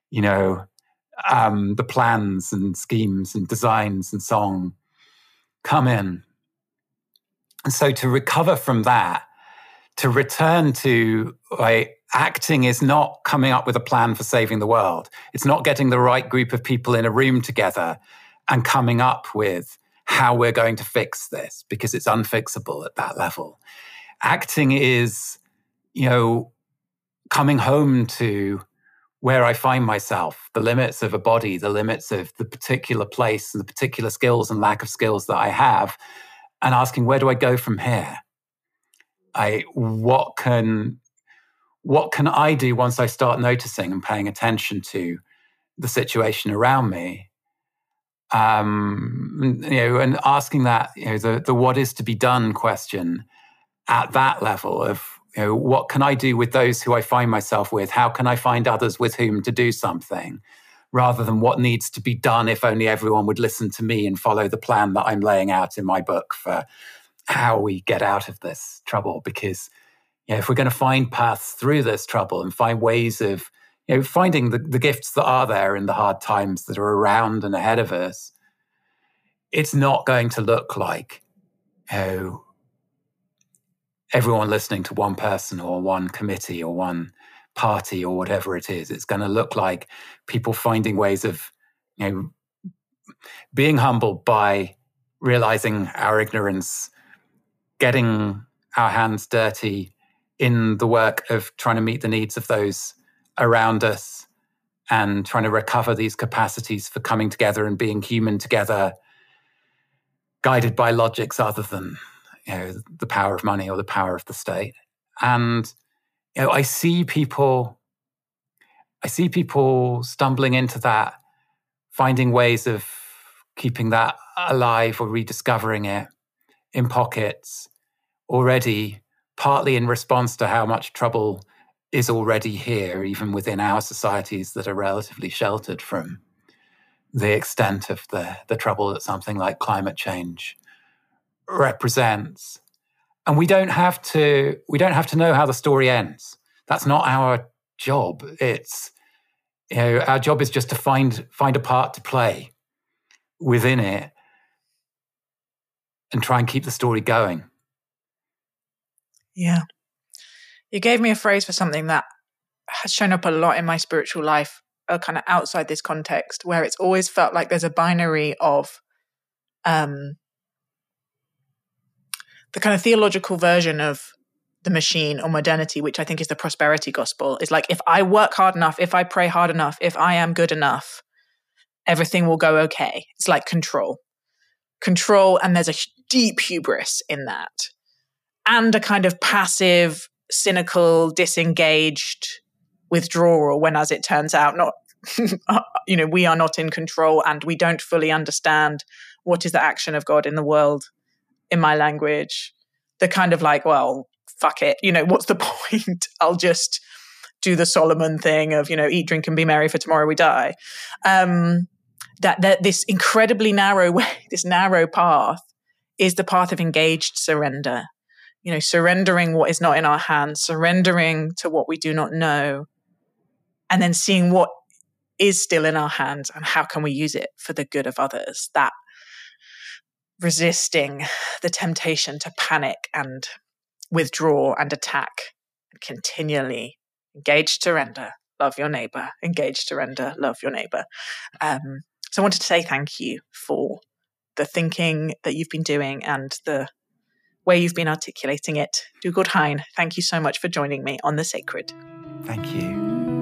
S2: the plans and schemes and designs and song come in. And so to recover from that to return to acting is not coming up with a plan for saving the world. It's not getting the right group of people in a room together and coming up with how we're going to fix this, because it's unfixable at that level. Acting is, coming home to where I find myself, the limits of a body, the limits of the particular place, the particular skills and lack of skills that I have, and asking, where do I go from here? What can I do once I start noticing and paying attention to the situation around me? And asking that, the what is to be done question at that level of, what can I do with those who I find myself with? How can I find others with whom to do something? Rather than what needs to be done if only everyone would listen to me and follow the plan that I'm laying out in my book for how we get out of this trouble. Because if we're going to find paths through this trouble and find ways of finding the gifts that are there in the hard times that are around and ahead of us, it's not going to look like everyone listening to one person or one committee or one party or whatever it is. It's going to look like people finding ways of being humbled by realizing our ignorance, getting our hands dirty in the work of trying to meet the needs of those around us and trying to recover these capacities for coming together and being human together, guided by logics other than the power of money or the power of the state. And I see people stumbling into that, finding ways of keeping that alive or rediscovering it in pockets already, partly in response to how much trouble is already here, even within our societies that are relatively sheltered from the extent of the trouble that something like climate change represents. And we don't have to know how the story ends. That's not our job. It's our job is just to find a part to play within it and try and keep the story going.
S3: Yeah. You gave me a phrase for something that has shown up a lot in my spiritual life, kind of outside this context, where it's always felt like there's a binary of the kind of theological version of the machine or modernity, which I think is the prosperity gospel, is like, if I work hard enough, if I pray hard enough, if I am good enough, everything will go okay. It's like control. And there's a deep hubris in that. And a kind of passive, cynical, disengaged withdrawal when, as it turns out, not we are not in control and we don't fully understand what is the action of God in the world, in my language. The kind of like, well, fuck it, what's the point? I'll just do the Solomon thing of, eat, drink, and be merry, for tomorrow we die. That this incredibly narrow way, this narrow path, is the path of engaged surrender. Surrendering what is not in our hands, surrendering to what we do not know, and then seeing what is still in our hands and how can we use it for the good of others. That resisting the temptation to panic and withdraw and attack, and continually engage, surrender, love your neighbor, engage, surrender, love your neighbor. So I wanted to say thank you for the thinking that you've been doing and the way you've been articulating it. Dugald Hine, thank you so much for joining me on The Sacred.
S2: Thank you.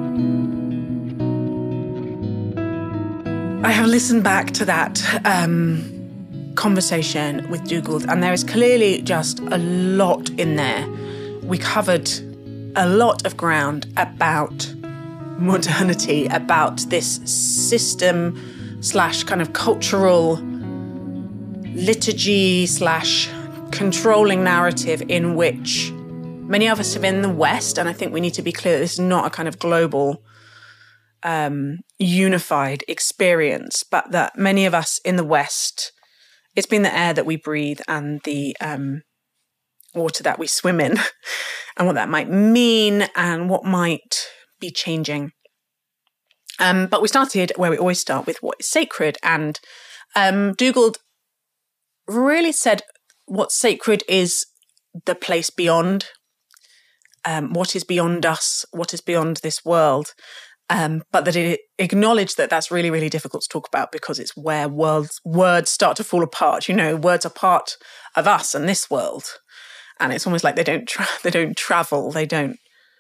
S1: I have listened back to that conversation with Dugald, and there is clearly just a lot in there. We covered a lot of ground about modernity, about this system / kind of cultural liturgy / controlling narrative in which many of us live in the West. And I think we need to be clear that this is not a kind of global unified experience, but that many of us in the West, it's been the air that we breathe and the water that we swim in and what that might mean and what might be changing. But we started where we always start, with what is sacred. And Dugald really said what's sacred is the place beyond. what is beyond us, what is beyond this world. But that it acknowledged that that's really, really difficult to talk about because it's where words start to fall apart. Words are part of us and this world. And it's almost like they don't travel, they don't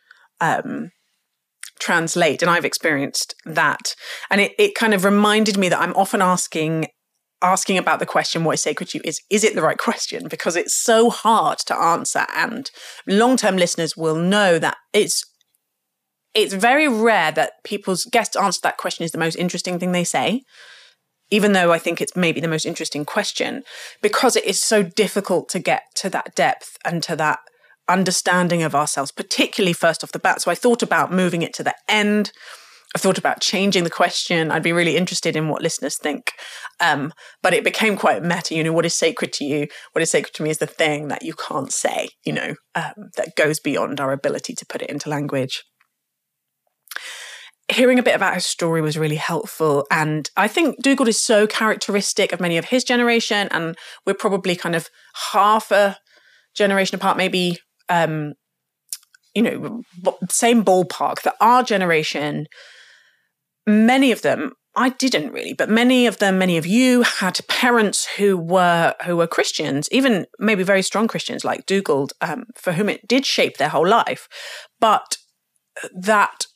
S1: translate. And I've experienced that. And it kind of reminded me that I'm often asking about the question, what is sacred to you? Is it the right question? Because it's so hard to answer. And long-term listeners will know that it's very rare that people's guest answer to that question is the most interesting thing they say, even though I think it's maybe the most interesting question, because it is so difficult to get to that depth and to that understanding of ourselves, particularly first off the bat. So I thought about moving it to the end. I thought about changing the question. I'd be really interested in what listeners think. But it became quite meta, what is sacred to you? What is sacred to me is the thing that you can't say, that goes beyond our ability to put it into language. Hearing a bit about his story was really helpful. And I think Dugald is so characteristic of many of his generation. And we're probably kind of half a generation apart, maybe, same ballpark, that our generation, many of them, I didn't really, but many of you had parents who were Christians, even maybe very strong Christians like Dugald, for whom it did shape their whole life. But that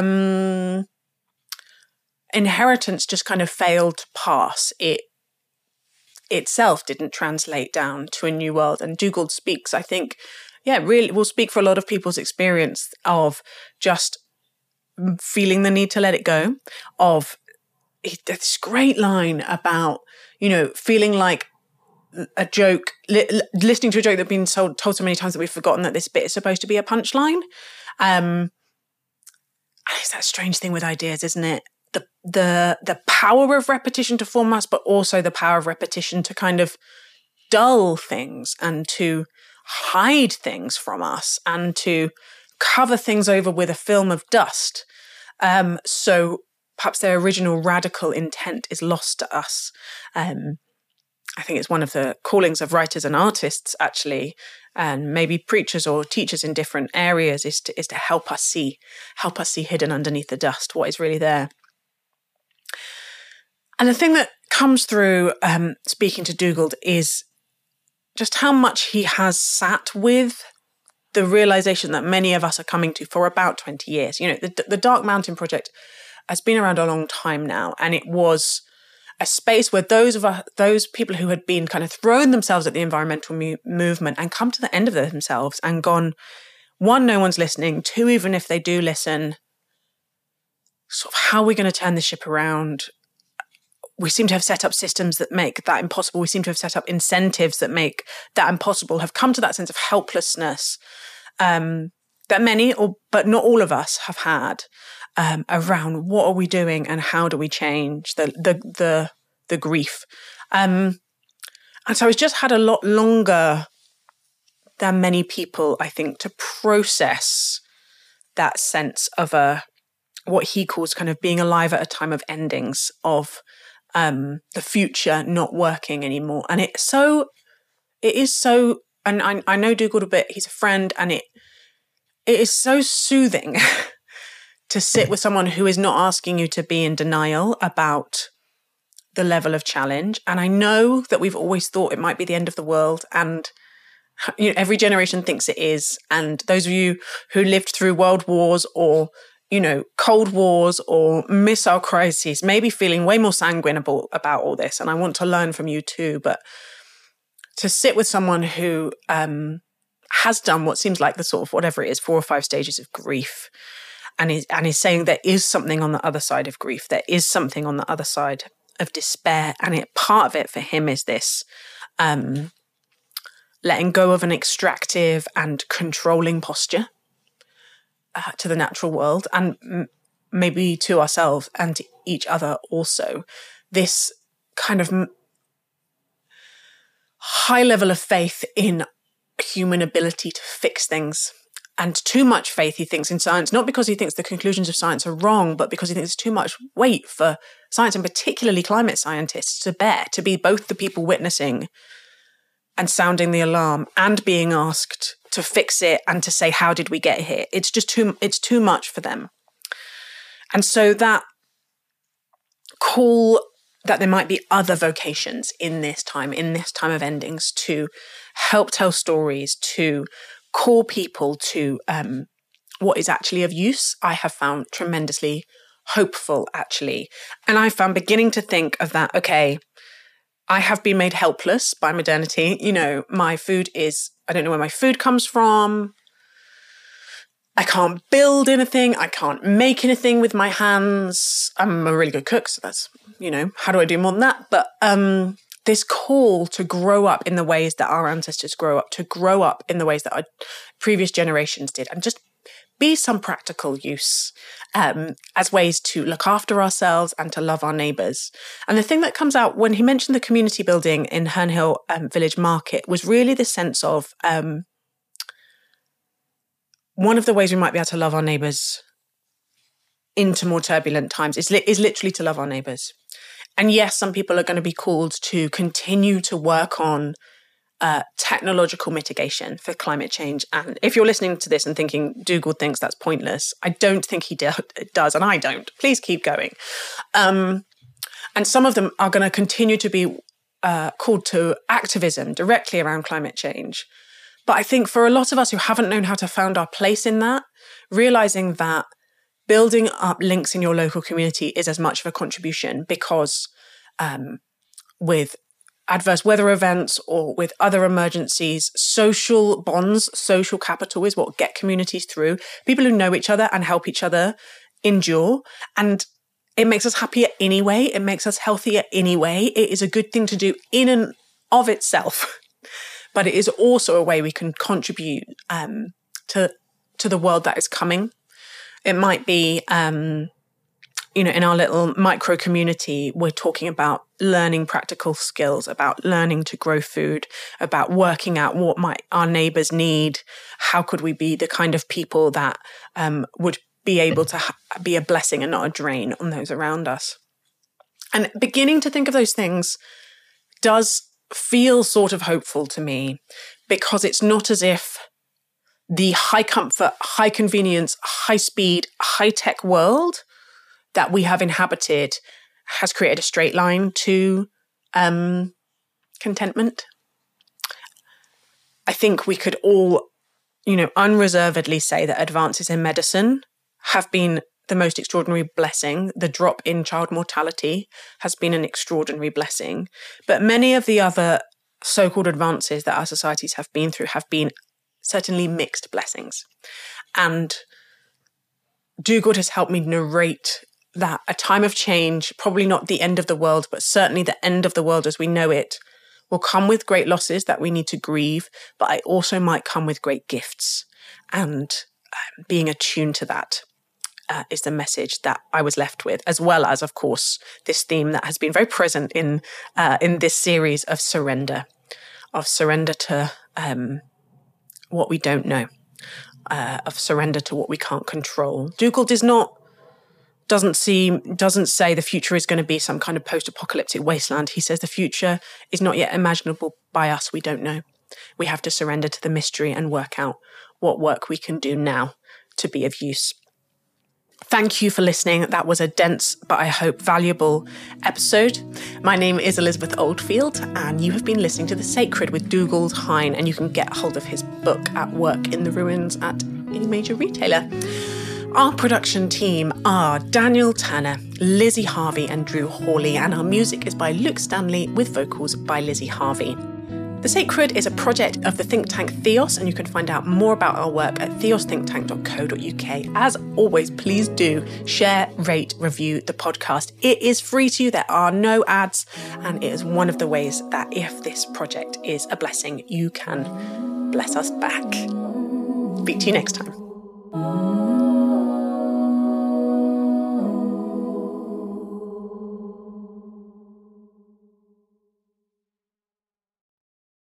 S1: inheritance just kind of failed to pass. It itself didn't translate down to a new world. And Dugald speaks, I think, really will speak for a lot of people's experience of just feeling the need to let it go, of this great line about, feeling like a joke, listening to a joke that's been told so many times that we've forgotten that this bit is supposed to be a punchline. It's that strange thing with ideas, isn't it? The power of repetition to form us, but also the power of repetition to kind of dull things and to hide things from us and to cover things over with a film of dust. So perhaps their original radical intent is lost to us. I think it's one of the callings of writers and artists, actually, and maybe preachers or teachers in different areas, is to help us see hidden underneath the dust what is really there. And the thing that comes through speaking to Dugald is just how much he has sat with the realization that many of us are coming to for about 20 years. The Dark Mountain Project has been around a long time now, and it was a space where those people who had been kind of thrown themselves at the environmental movement and come to the end of themselves and gone, one, no one's listening, two, even if they do listen, sort of how are we going to turn the ship around? We seem to have set up systems that make that impossible. We seem to have set up incentives that make that impossible, have come to that sense of helplessness that many, but not all of us have had around what are we doing and how do we change the grief. And so it's just had a lot longer than many people, I think, to process that sense of what he calls kind of being alive at a time of endings, of the future not working anymore. And it is so, and I know Dugald a bit, he's a friend, and it is so soothing to sit with someone who is not asking you to be in denial about the level of challenge. And I know that we've always thought it might be the end of the world, and every generation thinks it is. And those of you who lived through world wars or Cold Wars or missile crises, maybe feeling way more sanguine about all this. And I want to learn from you too. But to sit with someone who has done what seems like the sort of, whatever it is, 4 or 5 stages of grief, and is saying there is something on the other side of grief, there is something on the other side of despair. And part of it for him is this letting go of an extractive and controlling posture to the natural world, and maybe to ourselves and to each other also. This kind of high level of faith in human ability to fix things, and too much faith, he thinks, in science, not because he thinks the conclusions of science are wrong, but because he thinks there's too much weight for science, and particularly climate scientists, to bear, to be both the people witnessing and sounding the alarm and being asked to fix it and to say, how did we get here? It's just too much for them. And so that call that there might be other vocations in this time of endings, to help tell stories, to call people to what is actually of use, I have found tremendously hopeful, actually. And I found beginning to think of that, okay, I have been made helpless by modernity. You know, my food is, I don't know where my food comes from. I can't build anything. I can't make anything with my hands. I'm a really good cook, so that's, you know, how do I do more than that? But this call to grow up in the ways that our ancestors grow up, to grow up in the ways that our previous generations did, and just be some practical use as ways to look after ourselves and to love our neighbours. And the thing that comes out when he mentioned the community building in Herne Hill Village Market was really the sense of one of the ways we might be able to love our neighbours into more turbulent times is literally to love our neighbours. And yes, some people are going to be called to continue to work on technological mitigation for climate change. And if you're listening to this and thinking Dougal thinks that's pointless, I don't think he does, and I don't. Please keep going. And some of them are going to continue to be called to activism directly around climate change. But I think for a lot of us who haven't known how to find our place in that, realizing that building up links in your local community is as much of a contribution, because with adverse weather events or with other emergencies, social bonds, social capital is what get communities through. People who know each other and help each other endure. And it makes us happier anyway. It makes us healthier anyway. It is a good thing to do in and of itself. But it is also a way we can contribute to the world that is coming. It might be, you know, in our little micro community, we're talking about learning practical skills, about learning to grow food, about working out what might our neighbours need. How could we be the kind of people that would be able to be a blessing and not a drain on those around us? And beginning to think of those things does feel sort of hopeful to me, because it's not as if the high comfort, high convenience, high speed, high tech world that we have inhabited has created a straight line to contentment. I think we could all, you know, unreservedly say that advances in medicine have been the most extraordinary blessing. The drop in child mortality has been an extraordinary blessing. But many of the other so-called advances that our societies have been through have been certainly mixed blessings. And Dougal has helped me narrate that a time of change, probably not the end of the world, but certainly the end of the world as we know it, will come with great losses that we need to grieve, but it also might come with great gifts. And being attuned to that is the message that I was left with, as well as, of course, this theme that has been very present in this series of surrender to what we don't know, of surrender to what we can't control. Dougal doesn't say the future is going to be some kind of post-apocalyptic wasteland. He says the future is not yet imaginable by us. We don't know. We have to surrender to the mystery and work out what work we can do now to be of use. Thank you for listening. That was a dense, but I hope valuable episode. My name is Elizabeth Oldfield, and you have been listening to The Sacred with Dougal Hine, and you can get hold of his book At Work in the Ruins at any major retailer. Our production team are Daniel Turner, Lizzie Harvey and Drew Hawley, and our music is by Luke Stanley with vocals by Lizzie Harvey. The Sacred is a project of the think tank Theos, and you can find out more about our work at theosthinktank.co.uk. As always, please do share, rate, review the podcast. It is free to you. There are no ads, and it is one of the ways that if this project is a blessing, you can bless us back. Speak to you next time.